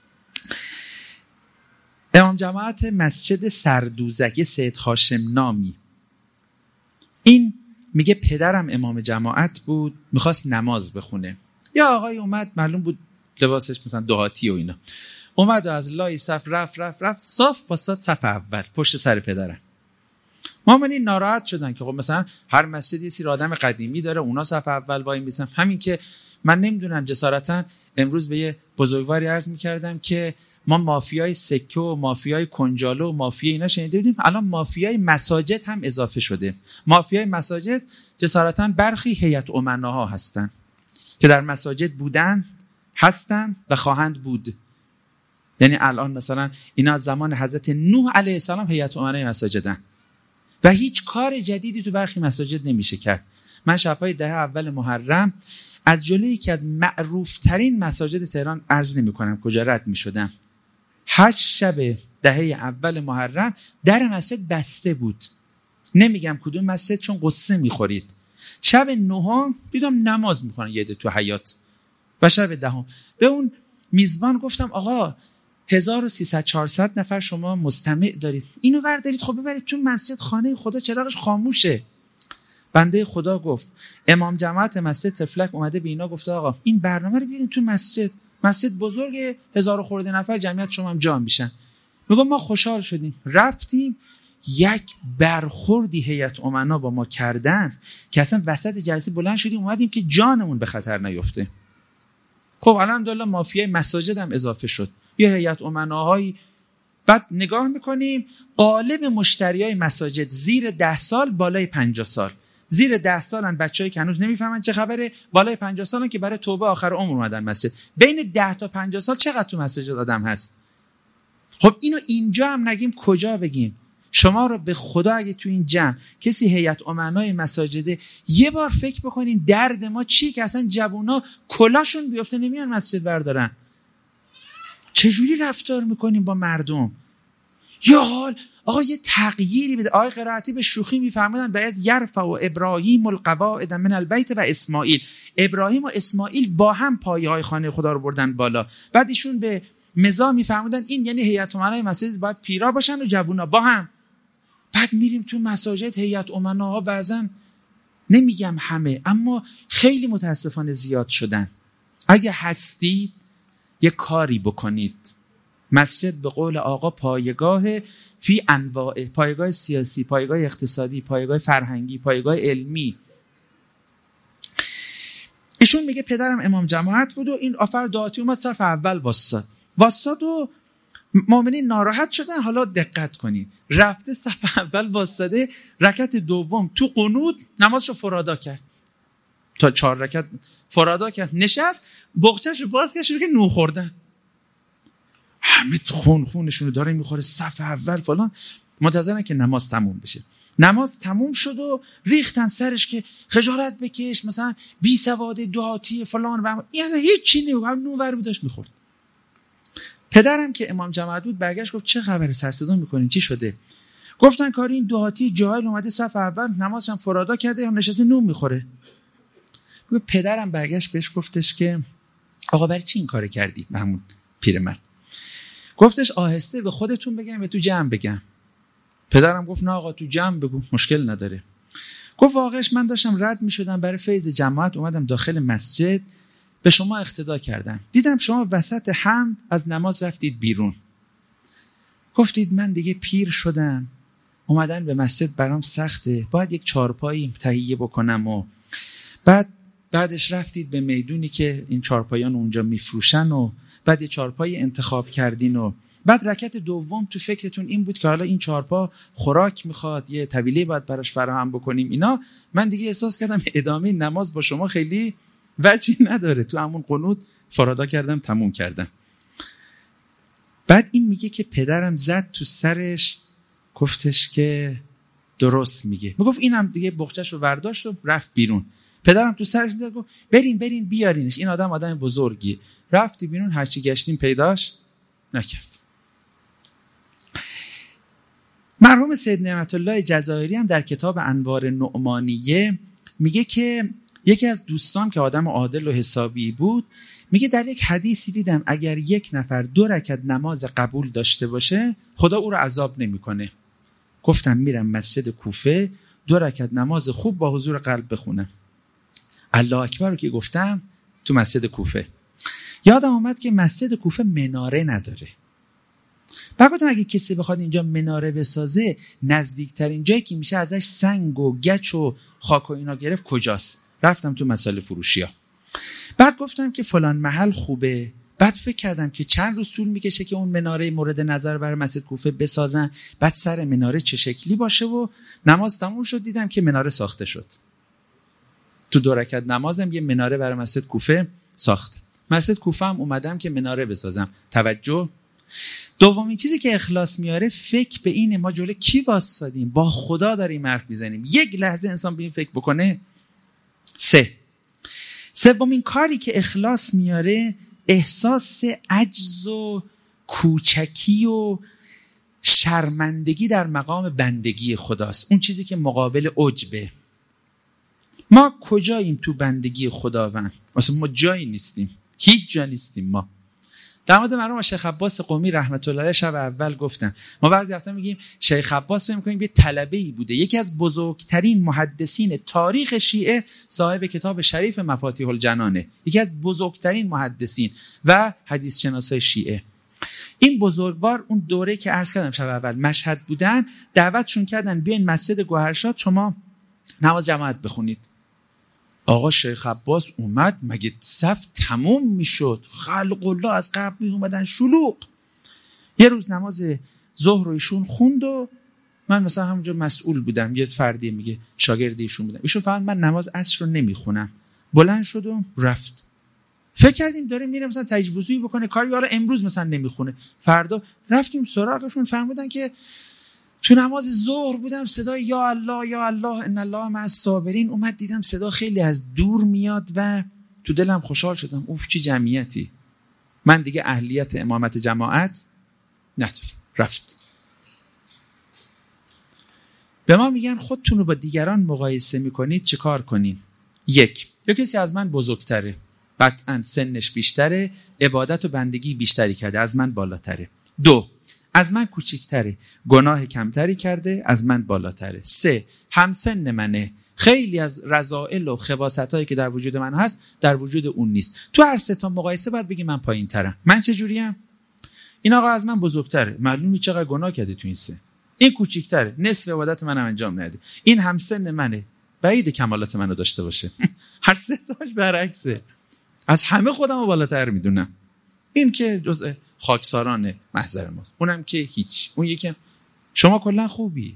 امام جماعت مسجد سردوزک سید هاشم نامی، این میگه پدرم امام جماعت بود، میخواست نماز بخونه. یا آقای اومد، معلوم بود لباسش مثلا دهاتی و اینا، اومد و از لای صف رفت رفت رفت صف واسات صف اول پشت سر پدرم. مامانی ناراحت شدن که خب مثلا هر مسجدی یه سری آدم قدیمی داره، اونا صف اول وای میسن. همین که من نمیدونم، جسارتا امروز به یه بزرگواری عرض میکردم که ما مافیای سکه و مافیای کنجالو و مافیای اینا شنیده بودیم، الان مافیای مساجد هم اضافه شده. مافیای مساجد جسارتا برخی هیئت امناها هستن که در مساجد بودن، هستن و خواهند بود. یعنی الان مثلا اینا از زمان حضرت نوح علیه السلام هیئت امنای مساجدن و هیچ کار جدیدی تو برخی مساجد نمیشه کرد. من شب‌های دهه اول محرم از جلوی یکی از معروف‌ترین مساجد تهران عرض نمی‌کنم کجا رد می‌شدم، هشت شب دهه اول محرم در مسجد بسته بود. نمیگم کدوم مسجد چون قصه می‌خورید. شب نهم دیدم نماز می‌خونن یه عده تو حیاط و شب دهم به اون میزبان گفتم آقا هزار و سیصد چهارصد نفر شما مستمع دارید، اینو بردارید خب ببرید تو مسجد، خانه خدا چراغش خاموشه. بنده خدا گفت امام جماعت مسجد تفلک اومده به اینا گفته آقا این برنامه رو بیارین تو مسجد، مسجد بزرگ، هزار خورده نفر جمعیت شما هم جا میشن. میگم ما خوشحال شدیم، رفتیم. یک برخوردی هیئت امنا با ما کردن که اصلا وسط جلسه بلند شدیم اومدیم که جانمون به خطر نیفته. خب الحمدلله مافیای مساجد هم اضافه شد، یه هیئت امناهایی. بعد نگاه میکنیم غالب مشتریای مساجد زیر ده سال بالای پنجاه سال، زیر ده سالن بچه‌ای که هنوز نمیفهمن چه خبره، بالای پنجاه سالن که برای توبه آخر عمر اومدن مسجد. بین ده تا پنجاه سال چقدر تو مسجد آدم هست؟ خب اینو اینجا هم نگیم کجا بگیم؟ شما رو به خدا اگه تو این جمع کسی هیئت امنای مساجده، یه بار فکر بکنین درد ما چی که اصلا جوونا کلاشون بیفته نمیان مسجد بردارن. چجوری رفتار میکنیم با مردم؟ یا حال آقا یه تغییری بده. آقای قرائتی به شوخی میفرمودن بعض یرفع و ابراهیم القواعد من البیت و اسماعیل، ابراهیم و اسماعیل با هم پایه های خانه خدا رو بردن بالا. بعد ایشون به مزاح میفرمودن این یعنی هیئت امنای مساجد باید پیرا باشن و جوونا با هم. بعد میریم تو مساجد هیئت امناها بعضن، نمیگم همه، اما خیلی متاسفانه زیاد شدن. اگه هستید یه کاری بکنید. مسجد به قول آقا پایگاه فی انواع، پایگاه سیاسی، پایگاه اقتصادی، پایگاه فرهنگی، پایگاه علمی. ایشون میگه پدرم امام جماعت بود و این آفر دعاتی اومد صف اول واساد واساد و مؤمنین ناراحت شدن. حالا دقت کنید، رفته صف اول واساده، رکعت دوم تو قنوت نمازشو فرادا کرد، تا چهار رکعت فرادا کرد، نشست، بغچه‌شو باز کرد، شروع کرد نون خوردن. همه خون خونشونو داره میخوره، صف اول فلان، منتظرن که نماز تموم بشه. نماز تموم شد و ریختن سرش که خجالت بکش، مثلا بی سواد دعاتی فلان و یعنی هیچ چی نمیگم، نون ور داشت میخورد. پدرم که امام جماعت بود برگشت گفت چه خبره، سر صدا میکنین، چی شده؟ گفتن کاری این دعاتی جاهل اومده صف اول نمازش هم فرادا کرده یا نشسته نون میخوره. پدرم برگشت بهش گفتش که آقا برای چی این کارو کردی؟ همون پیرمرد گفتش آهسته به خودتون بگم یا تو جمع بگم؟ پدرم گفت نه آقا تو جمع بگو، مشکل نداره. گفت واقعش من داشتم رد میشدم برای فیض جماعت، اومدم داخل مسجد به شما اقتدا کردم، دیدم شما وسط حمد از نماز رفتید بیرون. گفتید من دیگه پیر شدم، اومدن به مسجد برام سخته، باید یک چارپایی تهیه بکنم و بعد بعدش رفتید به میدونی که این چارپایان اونجا میفروشن و بعد یه چارپایی انتخاب کردین و بعد رکعت دوم تو فکرتون این بود که حالا این چهارپا خوراک میخواد، یه طویله باید براش فراهم بکنیم اینا. من دیگه احساس کردم ادامه نماز با شما خیلی وجهی نداره، تو همون قنوت فرادا کردم تموم کردم. بعد این میگه که پدرم زد تو سرش، گفتش که درست میگه. میگفت اینم دیگه بخچه‌شو برداشت و رفت بیرون. پدرم تو سرش میاد گفت برین برین بیارینش، این آدم آدم بزرگیه. رفتی بیرون، هرچی گشتیم پیداش نکرد. مرحوم سید نعمت الله جزایری هم در کتاب انوار نعمانیه میگه که یکی از دوستان که آدم عادل و حسابی بود، میگه در یک حدیثی دیدم اگر یک نفر دو رکعت نماز قبول داشته باشه خدا او رو عذاب نمیکنه. گفتم میرم مسجد کوفه دو رکعت نماز خوب با حضور قلب بخونم. الله اکبر رو که گفتم تو مسجد کوفه، یادم اومد که مسجد کوفه مناره نداره. بعد گفتم اگه کسی بخواد اینجا مناره بسازه، نزدیکترین جایی که میشه ازش سنگ و گچ و خاک و اینا گرفت کجاست؟ رفتم تو مسائل فروشیا. بعد گفتم که فلان محل خوبه. بعد فکر کردم که چند روز طول میکشه که اون مناره مورد نظر برای مسجد کوفه بسازن، بعد سر مناره چه شکلی باشه، و نماز تموم شد دیدم که مناره ساخته شد. تو دو رکعت نمازم یه مناره برای مسجد کوفه ساخته. مسجد کوفه هم اومدم که مناره بسازم. توجه. دومین چیزی که اخلاص میاره فکر به اینه ما جلوی کی واسادیم، با خدا داریم حرف میزنیم. یک لحظه انسان به این فکر بکنه. سه سومین کاری که اخلاص میاره احساس عجز و کوچکی و شرمندگی در مقام بندگی خداست. اون چیزی که مقابل عجبه. ما کجاییم تو بندگی خداوند؟ مثلا ما جایی نیستیم، هیچ جا نیستیم. ما در مورد مرحوم شیخ عباس قمی رحمت الله علیه شب اول گفتم، ما بعضی وقتا میگیم شیخ عباس فکر می‌کنیم یه طلبه‌ای بوده، یکی از بزرگترین محدثین تاریخ شیعه، صاحب کتاب شریف مفاتیح الجنانه، یکی از بزرگترین محدثین و حدیث شناسای شیعه. این بزرگوار اون دوره که عرض کردم شب اول مشهد بودن، دعوتشون کردن بیاین مسجد گوهرشاد شما نماز جماعت بخونید. آقا شیخ عباس اومد، مگه صف تموم میشد؟ خلق الله از قبل می اومدن شلوغ. یه روز نماز ظهر رو ایشون خوند و من مثلا همونجا مسئول بودم، یه فردی میگه شاگرد ایشون بودم، ایشون فهمید من نماز عصر رو نمیخونم، بلند شد و رفت. فکر کردیم داره میره مثلا تجویزی بکنه کاری، حالا امروز مثلا نمیخونه، فردا رفتیم سراغشون، فهمیدن که تو نماز ظهر بودم صدای یا الله یا الله ان الله مع الصابرین اومد، دیدم صدا خیلی از دور میاد و تو دلم خوشحال شدم. اوف چه جمعیتی، من دیگه اهلیت امامت جماعت ندارم. رفت. به ما میگن خودتون رو با دیگران مقایسه میکنید چه کار کنین؟ یک، یا کسی از من بزرگتره، قطعا سنش بیشتره، عبادت و بندگی بیشتری کرده، از من بالاتره. دو، از من کوچیکتره، گناه کمتری کرده، از من بالاتره. سه، همسن منه، خیلی از رذائل و خباثتایی که در وجود من هست در وجود اون نیست. تو هر سه تا مقایسه باید بگی من پایین ترم. من چه جوریم؟ این آقا از من بزرگتره، معلومه چقدر گناه کرده تو این سه. این کوچیکتره، نصف عبادت منم انجام نده. این همسن منه، بعید کمالات منو داشته باشه. هر سه تاش برعکسه. از همه خودمو بالاتر میدونم. این که جزء خاکساران محضر ماست، اونم که هیچ. اون یکم شما کلا خوبی.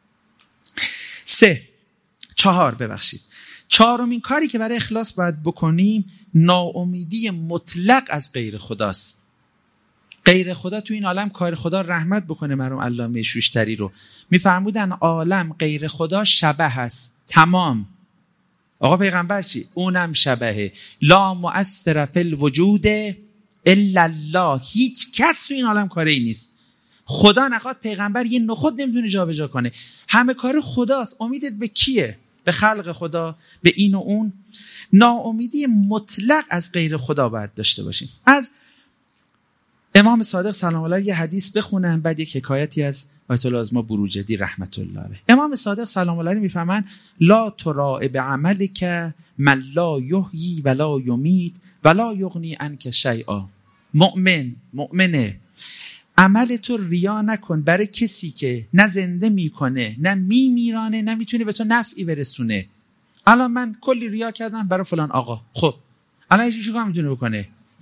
سه چهار ببخشید چهارمین کاری که برای اخلاص باید بکنیم ناامیدی مطلق از غیر خداست. غیر خدا تو این عالم کار خدا رحمت بکنه. مرحوم علامه شوشتری رو میفرمودن عالم غیر خدا شبه هست تمام. آقا پیغمبر چی؟ اونم شبهه. لا مؤثر فی الوجود الا الله. هیچ کس تو این عالم کاری نیست. خدا نخواد پیغمبر یه نخود نمیتونه جابجا کنه. همه کار خداست. امیدت به کیه؟ به خلق خدا، به این و اون. ناامیدی مطلق از غیر خدا باید داشته باشیم. از امام صادق سلام الله علیه یه حدیث بخونم، بعد یک حکایتی از آیت الله اعظم بروجردی رحمت الله علیه. امام صادق سلام الله علیه میفهمن لا تراء بعملک من لا یحیی ولا یمیت ولا یغنی عنک شیئا. مؤمن مؤمنه عمل تو ریا نکن برای کسی که نه زنده میکنه نه میمیرانه، نه میتونه به تو نفعی برسونه. الان من کلی ریا کردم برای فلان آقا، خب الان هیچ چیزی میتونه بکنه؟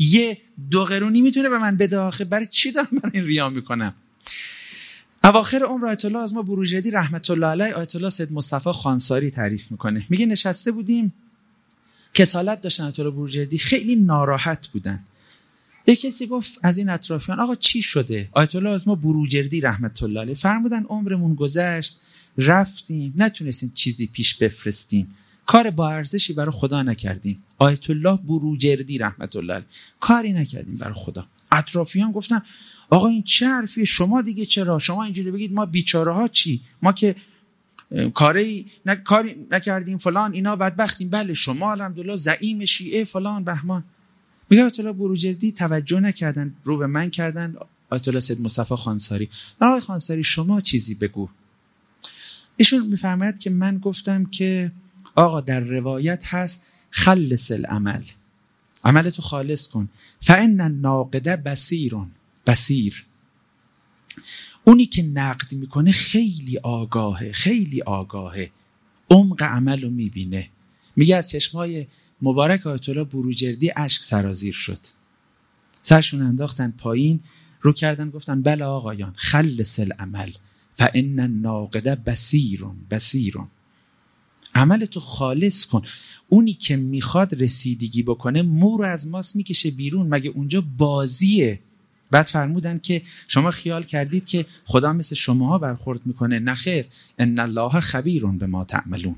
یه دو قرونی میتونه به من بده؟ آخه برای چی دارم من این ریا میکنم؟ اواخر عمر آیت الله آزما بروجردی رحمت الله علیه آیت الله سید مصطفی خانساری تعریف میکنه. میگه نشسته بودیم، کسالت داشتن آیت الله بروجردی، خیلی ناراحت بودن. یک کسی گفت از این اطرافیان آقا چی شده؟ آیت الله آزما بروجردی رحمت الله علیه فرمودن عمرمون گذشت، رفتیم نتونستیم چیزی پیش بفرستیم، کار با ارزشی برای خدا نکردیم. آیت الله بروجردی رحمت الله علیه کاری نکردیم برای خدا. اطرافیان گفتن آقا این چه حرفیه؟ شما دیگه چرا شما اینجوری بگید؟ ما بیچاره ها چی؟ ما که کاری نه کاری نکردیم فلان، اینا بدبختیم. بله شما الحمدلله زعیم شیعه فلان بهمان. میگه آیت الله بروجردی توجه نکردن، رو به من کردن. آیت الله سید مصطفی خانساری، آقای خانساری شما چیزی بگو. ایشون میفرماید که من گفتم که آقا در روایت هست خلص العمل، عملتو خالص کن، فان الناقد بصیرون، بصیر اونی که نقد میکنه خیلی آگاهه، خیلی آگاهه، عمق عملو میبینه. میگه از چشمای مبارک آیت الله بروجردی اشک سرازیر شد، سرشون انداختن پایین، رو کردن گفتن بله آقایان خلص العمل فان الناقد بصیرون، بصیرون عملتو خالص کن. اونی که میخواد رسیدگی بکنه مو رو از ماست میکشه بیرون، مگه اونجا بازیه؟ بعد فرمودن که شما خیال کردید که خدا مثل شماها برخورد میکنه؟ نخیر، ان الله خبیر بما تعملون.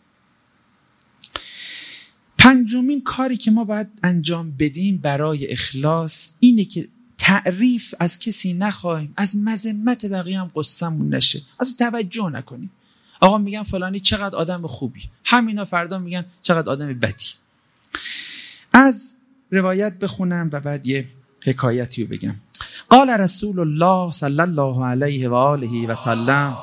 پنجمین کاری که ما باید انجام بدیم برای اخلاص اینه که تعریف از کسی نخواهیم، از مذمت بقیه هم قصه‌مون نشه، از توجه نکنیم. آقا میگن فلانی چقدر آدم خوبی، همینا فردا میگن چقدر آدم بدی. از روایت بخونم و بعد یه حکایتی رو بگم. قال رسول الله صلی الله علیه و آله و سلم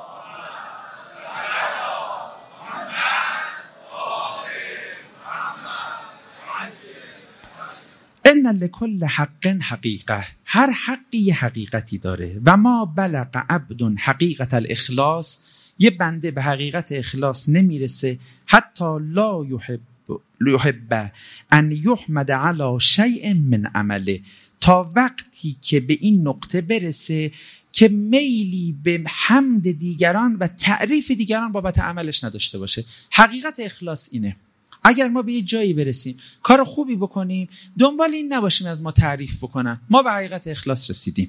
ان لکل حق حقیقه، هر حقی یه حقیقتی داره. و ما بلغ عبد حقیقت الاخلاص، یه بنده به حقیقت اخلاص نمیرسه حتی لا یحب یحب ان یحمد علی شیء من عمله، تا وقتی که به این نقطه برسه که میلی به حمد دیگران و تعریف دیگران بابت عملش نداشته باشه. حقیقت اخلاص اینه. اگر ما به یه جایی برسیم کار خوبی بکنیم، دنبال این نباشیم از ما تعریف بکنن، ما به حقیقت اخلاص رسیدیم.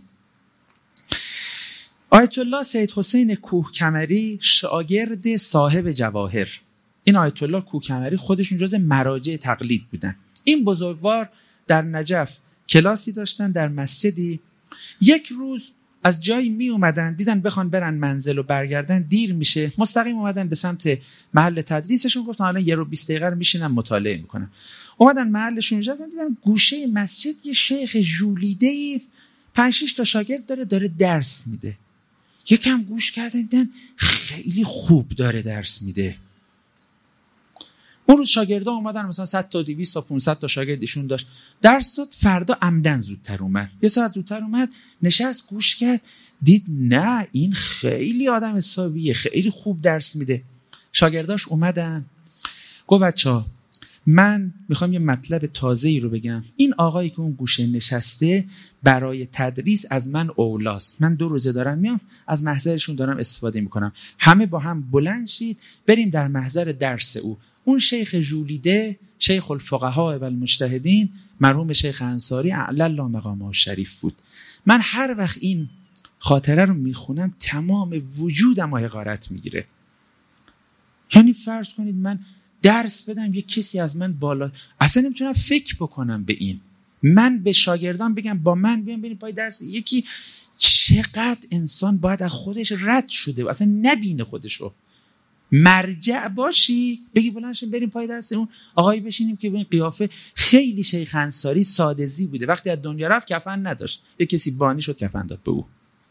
آیت الله سید حسین کوهکمری شاگرد صاحب جواهر، این آیت الله کوهکمری خودشون جز مراجع تقلید بودن. این بزرگوار در نجف کلاسی داشتن در مسجدی. یک روز از جایی می اومدن، دیدن بخوان برن منزل و برگردن دیر میشه، مستقیم اومدن به سمت محل تدریسشون، گفتن حالا یه رو بیست دقیقه رو میشینم مطالعه میکنم. اومدن محلشون نشستن، دیدن گوشه مسجد یه شیخ ژولیده‌ای پنج شش تا شاگرد داره داره درس میده. یکم گوش کردن دیدن خیلی خوب داره درس میده. اون روز شاگردا اومدن مثلا صد تا دویست تا پانصد تا شاگردشون داشت درس داد. فردا عمدن زودتر اومد، یه ساعت زودتر اومد، نشست گوش کرد، دید نه این خیلی آدم حسابیه، خیلی خوب درس میده. شاگرداش اومدن گفت بچه‌ها من میخوام یه مطلب تازه‌ای رو بگم. این آقایی که اون گوشه نشسته برای تدریس از من اولاست، من دو روزه دارم میام از محضرشون دارم استفاده میکنم. همه با هم بلند شید بریم در محضر درس او. اون شیخ ژولیده شیخ الفقهاء و المجتهدین مرحوم شیخ انصاری اعلی الله مقامه شریف بود. من هر وقت این خاطره رو میخونم تمام وجودم حقارت میگیره. یعنی فرض کنید من درس بدم، یه کسی از من بالا، اصلا نمیتونم فکر بکنم به این. من به شاگردان بگم با من بیان بریم پای درس یکی، چقدر انسان باید از خودش رد شده و اصلا نبینه خودشو. مرجع باشی بگی بلندشیم بریم پای درس اون آقایی بشینیم که به این قیافه. خیلی شیخ انصاری ساده‌زی بوده، وقتی از دنیا رفت کفن نداشت، یه کسی بانی شد کفن داد به او.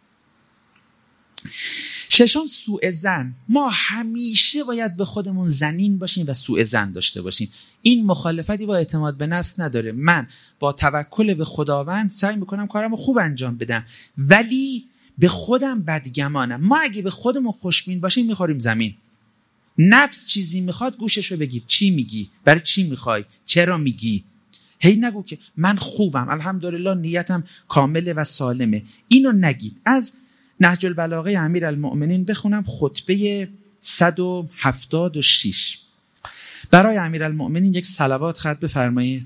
ششم سوء ظن. ما همیشه باید به خودمون ظنین باشیم و سوء ظن داشته باشیم. این مخالفتی با اعتماد به نفس نداره. من با توکل به خداوند سعی میکنم کارمو خوب انجام بدم، ولی به خودم بدگمانم. ما اگه به خودمون خوشبین باشیم میخوریم زمین. نفس چیزی میخواد گوششو بگیر، چی میگی، برای چی میخوای، چرا میگی. هی نگو که من خوبم، الحمدلله نیتم کامله و سالمه. اینو نگید. از نهج البلاغه امیرالمؤمنین بخونم، خطبه صد و هفتاد و شش. برای امیرالمؤمنین یک صلوات خط بفرمایید.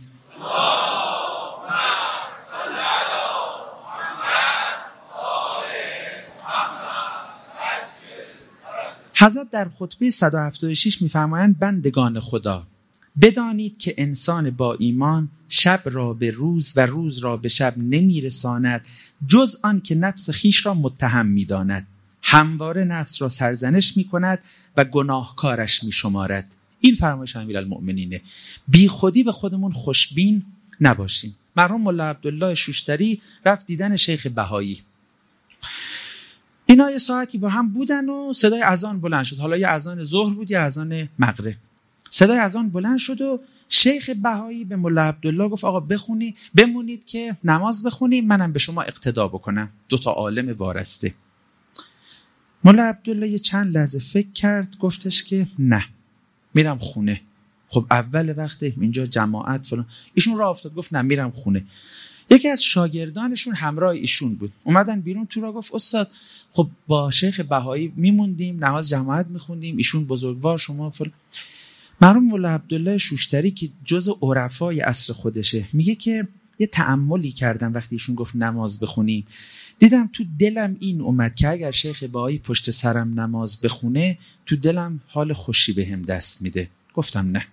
حضرت در خطبه صد و هفتاد و شش می‌فرمایند بندگان خدا، بدانید که انسان با ایمان شب را به روز و روز را به شب نمیرساند جز آن که نفس خیش را متهم می‌داند، همواره نفس را سرزنش می‌کند و گناهکارش می‌شمارد. این فرمایش امیرالمؤمنینه. بی خودی به خودمون خوشبین نباشیم. مرحوم ملا عبدالله شوشتری رفت دیدن شیخ بهایی. اینا یه ساعتی با هم بودن و صدای اذان بلند شد. حالا یه اذان ظهر بود یا اذان مغرب. صدای اذان بلند شد و شیخ بهایی به ملا عبدالله گفت آقا بخونی، بمونید که نماز بخونی، منم به شما اقتدا بکنم. دو تا عالم وارسته. ملا عبدالله یه چند لحظه فکر کرد، گفتش که نه، میرم خونه. خب اول وقته، اینجا جماعت فلان. ایشون راه افتاد گفت نه میرم خونه. یکی از شاگردانشون همراه ایشون بود. اومدن بیرون تو را، گفت استاد خب با شیخ بهایی میموندیم، نماز جماعت میخوندیم، ایشون بزرگوار، شما فلان. مرحوم مولا عبدالله شوشتری که جز عرفای عصر خودشه میگه که یه تأملی کردم وقتی ایشون گفت نماز بخونیم، دیدم تو دلم این اومد که اگر شیخ بهایی پشت سرم نماز بخونه تو دلم حال خوشی بهم دست میده. گفتم نه،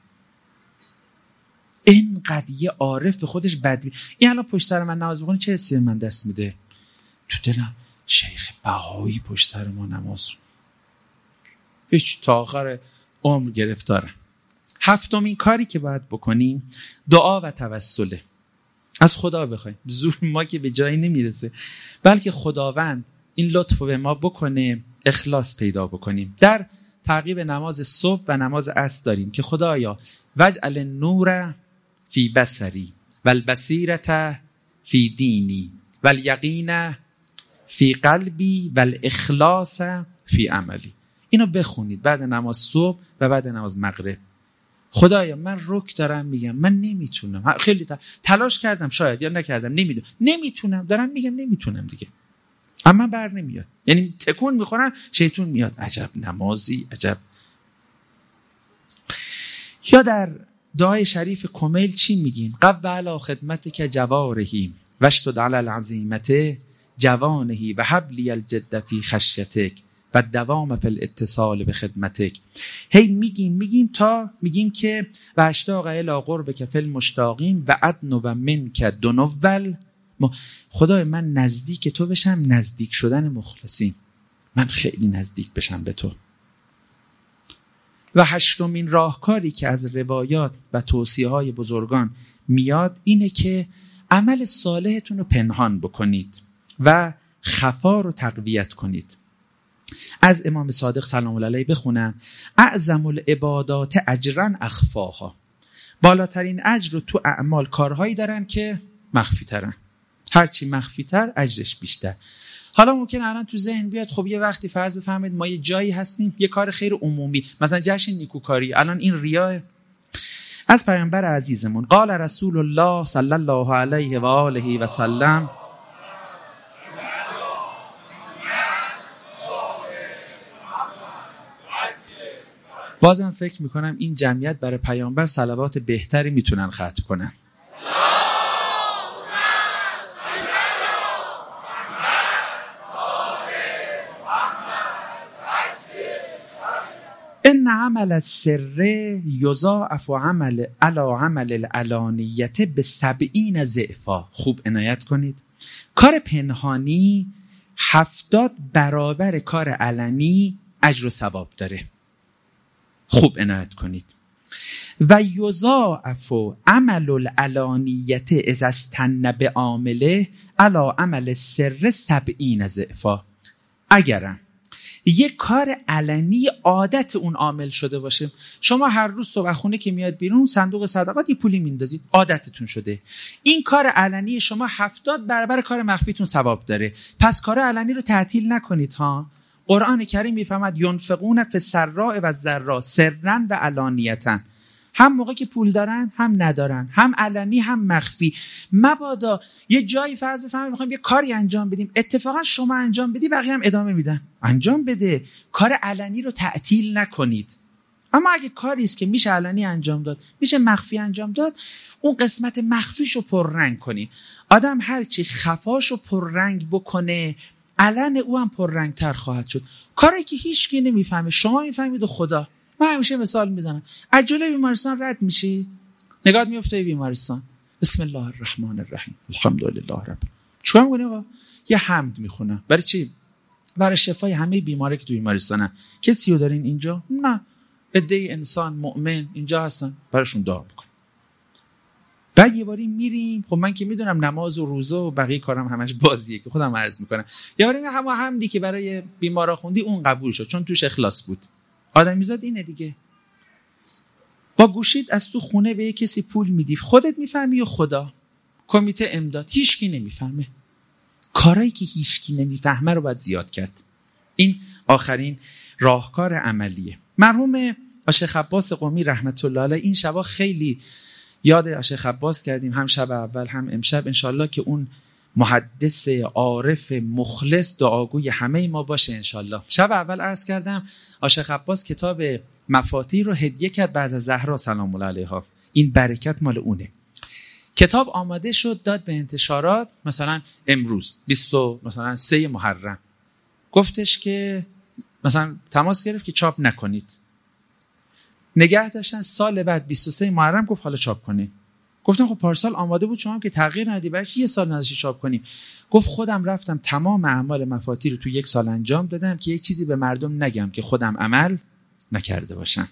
اینقدر یه عارف به خودش بدبین، این الان پشت سر من نماز بخونه چه حسی من دست میده؟ تو دلم شیخ بهایی پشت سر ما نماز، هیچ تا آخر عمر گرفتارم. هفتمین کاری که باید بکنیم دعا و توسله. از خدا بخوایم، زور ما که به جایی نمیرسه، بلکه خداوند این لطف به ما بکنه، اخلاص پیدا بکنیم. در تعقیب نماز صبح و نماز عصر داریم که خدایا وجعل النور فی بصری والبصیرة فی دینی والیقین فی قلبی والاخلاص فی عملی. اینو بخونید بعد نماز صبح و بعد نماز مغرب. خدایا من رک دارم میگم من نمیتونم، خیلی تلاش کردم شاید یا نکردم، نمیدونم، نمیتونم، دارم میگم نمیتونم دیگه، اما بر نمیاد، یعنی تکون میخورم شیطون میاد، عجب نمازی، عجب. یا در دعای شریف کمیل چی میگیم؟ قو علی خدمتک جوارحی واشدد علی العزیمة جوانحی و حبلی الجد فی خشیتک و دوام فی الاتصال به خدمتک. هی میگیم میگیم تا میگیم که و اشتاق الی قربک فی المشتاقین و ادنو و منک دنول. خدای من نزدیک تو بشم، نزدیک شدن مخلصین، من خیلی نزدیک بشم به تو. و هشتمین راهکاری که از روایات و توصیه های بزرگان میاد اینه که عمل صالحتون رو پنهان بکنید و خفا رو تقویت کنید. از امام صادق سلام الله علیه بخونم اعظم العبادات اجرا اخفاها. بالاترین اجر رو تو اعمال کارهایی دارن که مخفی ترن، هرچی مخفی تر اجرش بیشتر. حالا ممکنه الان تو ذهن بیاد خب یه وقتی فرض بفرمایید ما یه جایی هستیم یه کار خیر عمومی، مثلا جشن نیکوکاری، الان این ریاه. از پیامبر عزیزمون قال رسول الله صلی الله علیه و آله و سلم بازم فکر میکنم این جمعیت برای پیامبر صلوات بهتری میتونن ختم کنن. ان عمل السر یضاعف عمل علی عمل العلانیت به سبعین ضعفا. خوب عنایت کنید، کار پنهانی هفتاد برابر کار علنی اجر و ثواب داره. خوب عنایت کنید. و یضاعف عمل العلانیت اذا استن بعامله علی عمل السر سبعین ضعفا. اگرم یک کار علنی عادت اون عامل شده باشه، شما هر روز صبحونه که میاد بیرون صندوق صدقات یه پولی میندازید، عادتتون شده، این کار علنی شما هفتاد برابر کار مخفیتون ثواب داره. پس کار علنی رو تعطیل نکنید ها. قرآن کریم میفهمد ینفقون فی السراء و الضراء سرا و علانیتا. هم موقع که پول دارن هم ندارن، هم علنی هم مخفی. مبادا یه جایی فرض بفرمایید میخوایم یه کاری انجام بدیم، اتفاقا شما انجام بدی بقیه هم ادامه میدن. انجام بده، کار علنی رو تعطیل نکنید. اما اگه کاری است که میشه علنی انجام داد، میشه مخفی انجام داد، اون قسمت مخفیشو پررنگ کنی. آدم هرچی خفاشو پررنگ بکنه، علن او هم پررنگتر خواهد شد. کاری که هیچ کی نمیفهمه، شما میفهمید و خدا. من همیشه مثال میزنم، از جلوی بیمارستان رد میشی، نگاهت میفته بیمارستان، بسم الله الرحمن الرحیم الحمدلله رب. چیکار میکنی آقا؟ یه حمد میخونم. برای چی؟ برای شفای همه بیماری که تو بیمارستانن. کسی رو دارین اینجا؟ نه. عده انسان مؤمن اینجا هستن، براشون دعا میکنم. بعد یه باری میریم، خب من که میدونم نماز و روزه و بقیه کارم همش بازیه که خودم عرض میکنم، یه باری هم حمدی که برای بیمارا خوندی اون قبول شد چون توش اخلاص بود. آدمیزاد اینه دیگه. با گوشید از تو خونه به یه کسی پول میدی، خودت میفهمی و خدا؟ کمیته امداد هیچکی نمیفهمه. کارایی که هیچکی نمیفهمه رو باید زیاد کرد. این آخرین راهکار عملیه. مرحوم شیخ عباس قمی رحمت الله علیه، این شبا خیلی یاد شیخ عباس کردیم، هم شب اول هم امشب. انشالله که اون محدث عارف مخلص دعاگوی همه ما باشه انشالله. شب اول عرض کردم شیخ عباس کتاب مفاتیح رو هدیه کرد بعد از زهرا سلام الله علیها. این برکت مال اونه. کتاب آماده شد داد به انتشارات، مثلا امروز بیست مثلا سه محرم گفتش که مثلا تماس گرفت که چاپ نکنید. نگه داشتن، سال بعد بیست و سه محرم گفت حالا چاپ کنید. گفتم خب پارسال آماده بود شما هم که تغییر ندی، برای چی یه سال نذاشتی چاپ کنیم؟ گفت خودم رفتم تمام اعمال مفاتیح رو تو یک سال انجام دادم که یک چیزی به مردم نگم که خودم عمل نکرده باشم.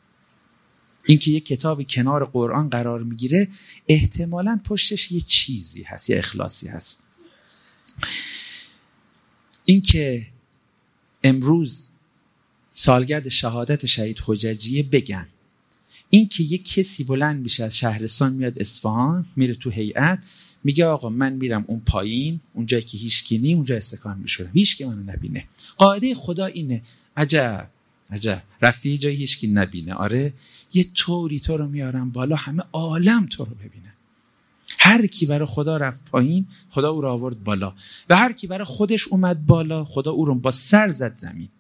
این که یک کتابی کنار قرآن قرار میگیره احتمالاً پشتش یه چیزی هست، یه اخلاصی هست. این که امروز سالگرد شهادت شهید حججیه بگن، این که یک کسی بلند میشه از شهرستان میاد اصفهان میره تو هیئت میگه آقا من میرم اون پایین، اون جایی که هیچ کی نی، اونجا استکان میشورم، هیچ کی منو نبینه. قاعده خدا اینه. عجب عجب، رفتی یه جایی هیچ کی نبینه، آره یه طوری تو رو میارم بالا همه عالم تو رو ببینه. هر کی برای خدا رفت پایین خدا او رو آورد بالا، و هر کی برای خودش اومد بالا خدا او رو با سر زد زمین.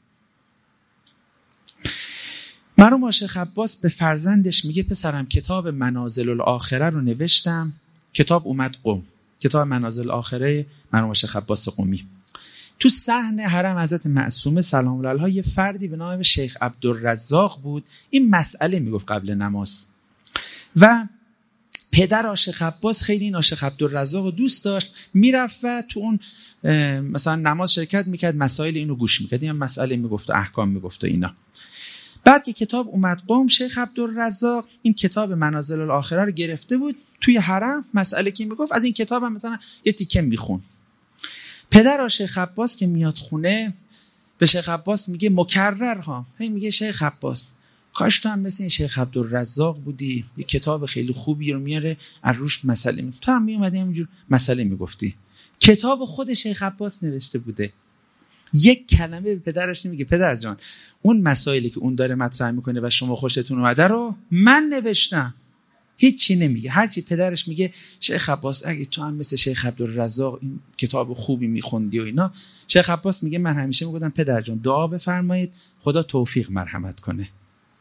مرحوم شیخ عباس به فرزندش میگه پسرم کتاب منازل الاخره رو نوشتم، کتاب اومد قم، کتاب منازل الاخره مرحوم شیخ عباس قمی. تو صحن حرم حضرت معصومه سلام الله علیها یه فردی به نام شیخ عبدالرزاق بود. این مسئله میگفت قبل نماز، و پدر شیخ عباس خیلی این شیخ عبدالرزاق رو دوست داشت، میرفت و تو اون مثلا نماز شرکت میکرد، مسائل اینو گوش میکرد، این مسئله میگفت، احکام میگفت اینا. بعد که کتاب اومد قم، شیخ عبدالرزاق این کتاب منازل الاخره رو گرفته بود توی حرم، مسئله که میگفت از این کتاب هم مثلا یه تیکه میخون. پدر شیخ عباس که میاد خونه به شیخ عباس میگه مکرر ها، هی میگه شیخ عباس کاش تو هم مثل این شیخ عبدالرزاق بودی، یه کتاب خیلی خوبی رو میاره از روش مسئله می تو هم میومدی همینجور مسئله میگفتی. کتاب خود شیخ عباس نوشته بوده، یک کلمه به پدرش نمیگه پدر جان اون مسائلی که اون داره مطرح میکنه و شما خوشتون اومده رو من نوشتم. هیچی نمیگه، هرچی پدرش میگه شیخ عباس اگه تو هم مثل شیخ عبدالرزاق این کتاب خوبی میخوندی و اینا. شیخ عباس میگه من همیشه میگفتم پدر جان دعا بفرمایید خدا توفیق مرحمت کنه.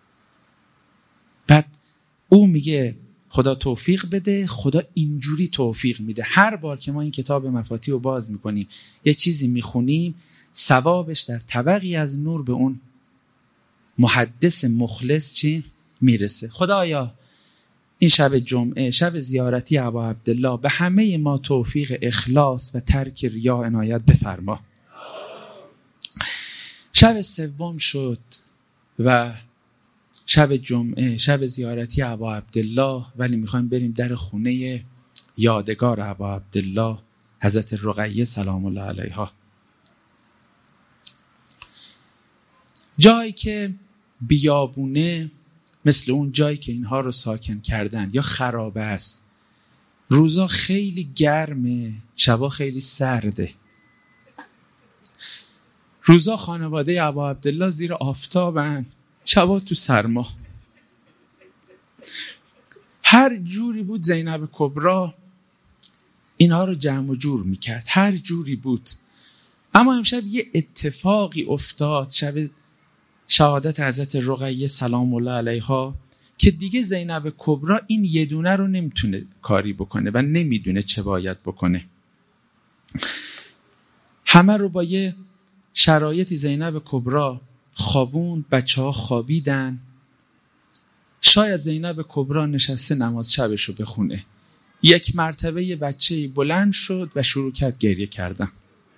بعد او میگه خدا توفیق بده، خدا اینجوری توفیق میده. هر بار که ما این کتاب مفاتیح رو باز میکنیم یه چیزی میخونیم، ثوابش در طبقی از نور به اون محدث مخلص چی میرسه. خدایا این شب جمعه، شب زیارتی ابا عبدالله، به همه ما توفیق اخلاص و ترک ریا عنایت بفرما. شب سوم شد و شب جمعه، شب زیارتی ابا عبدالله، ولی میخوایم بریم در خونه یادگار ابا عبدالله حضرت رقیه سلام الله علیها. جایی که بیابونه مثل اون جایی که اینها رو ساکن کردن یا خرابه است. روزا خیلی گرمه، شبا خیلی سرده. روزا خانواده ابا عبدالله زیر آفتابن، شبا تو سرما. هر جوری بود زینب کبرا اینها رو جمع و جور میکرد، هر جوری بود. اما امشب یه اتفاقی افتاد شب شهادت حضرت رقیه سلام الله علیها که دیگه زینب کبرا این یه دونه رو نمیتونه کاری بکنه و نمیدونه چه باید بکنه. همه رو با یه شرایطی زینب کبرا خوابوند، بچه ها خوابیدن. شاید زینب کبرا نشسته نماز شبشو بخونه، یک مرتبه یه بچه‌ای بلند شد و شروع کرد گریه کردن.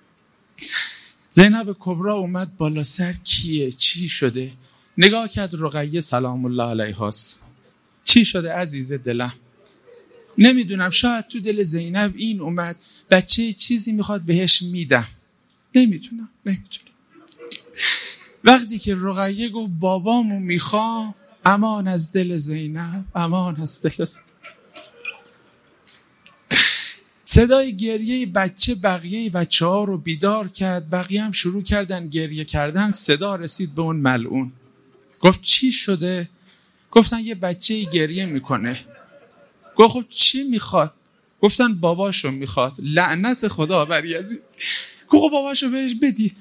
زینب کبرا اومد بالا سر، کیه؟ چی شده؟ نگاه کرد رقیه سلام الله علیهاست. چی شده عزیز دلم؟ نمیدونم، شاید تو دل زینب این اومد بچه چیزی میخواد بهش میدم، نمیدونم نمیدونم. وقتی که رقیه گفت بابامو میخوام، امان از دل زینب، امان از دل زینب. صدای گریه بچه بقیه بچه ها رو بیدار کرد. بقیه هم شروع کردن گریه کردن. صدا رسید به اون ملعون. گفت چی شده؟ گفتن یه بچه گریه میکنه. گفت خب چی میخواد؟ گفتن باباشو میخواد. لعنت خدا بر یزید. گفت خب باباشو بهش بدید.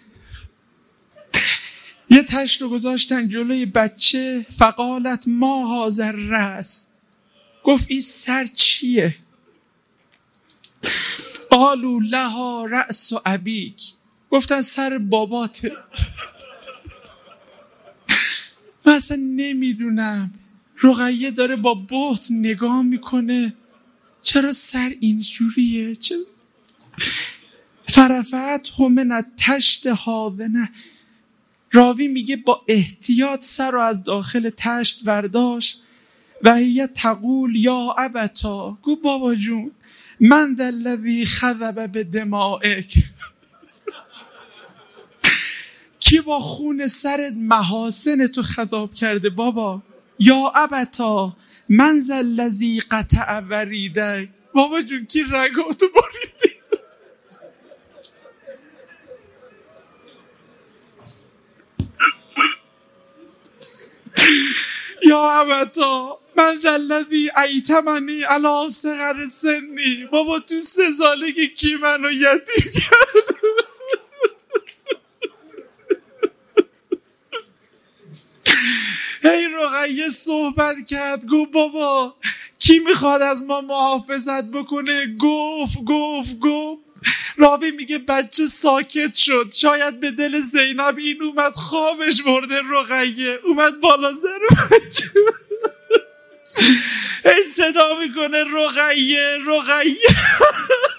یه تشت رو گذاشتن جلوی بچه. فقالت ما هذا الرأس. گفت این سر چیه؟ قالوا لها رأس ابیک. گفتن سر باباته. من اصلا نمیدونم. رقیه داره با بهت نگاه میکنه. چرا سر اینجوریه؟ چرا؟ فرفعت هم من تشت هاونه. راوی میگه با احتیاط سر رو از داخل تشت برداشت و هی تقول یا ابتا. گو بابا جون، من ذا الذی خضب بدمائک. کی با خون سرت محاسن تو خضاب کرده بابا؟ یا ابتا من ذا الذی قطع وریدک. بابا جون کی رگاتو بریده؟ یا ابتا من ذا الذی ایتمنی علی صغر سنی. بابا تو سه سالگی کی منو یتیم کرد؟ هی رقیه صحبت کرد. گو بابا کی میخواد از ما محافظت بکنه؟ گفت گفت گفت. راوی میگه بچه ساکت شد. شاید به دل زینب این اومد خوابش برده. رقیه اومد بالا سر بچه، هی صدا میکنه رقیه رقیه.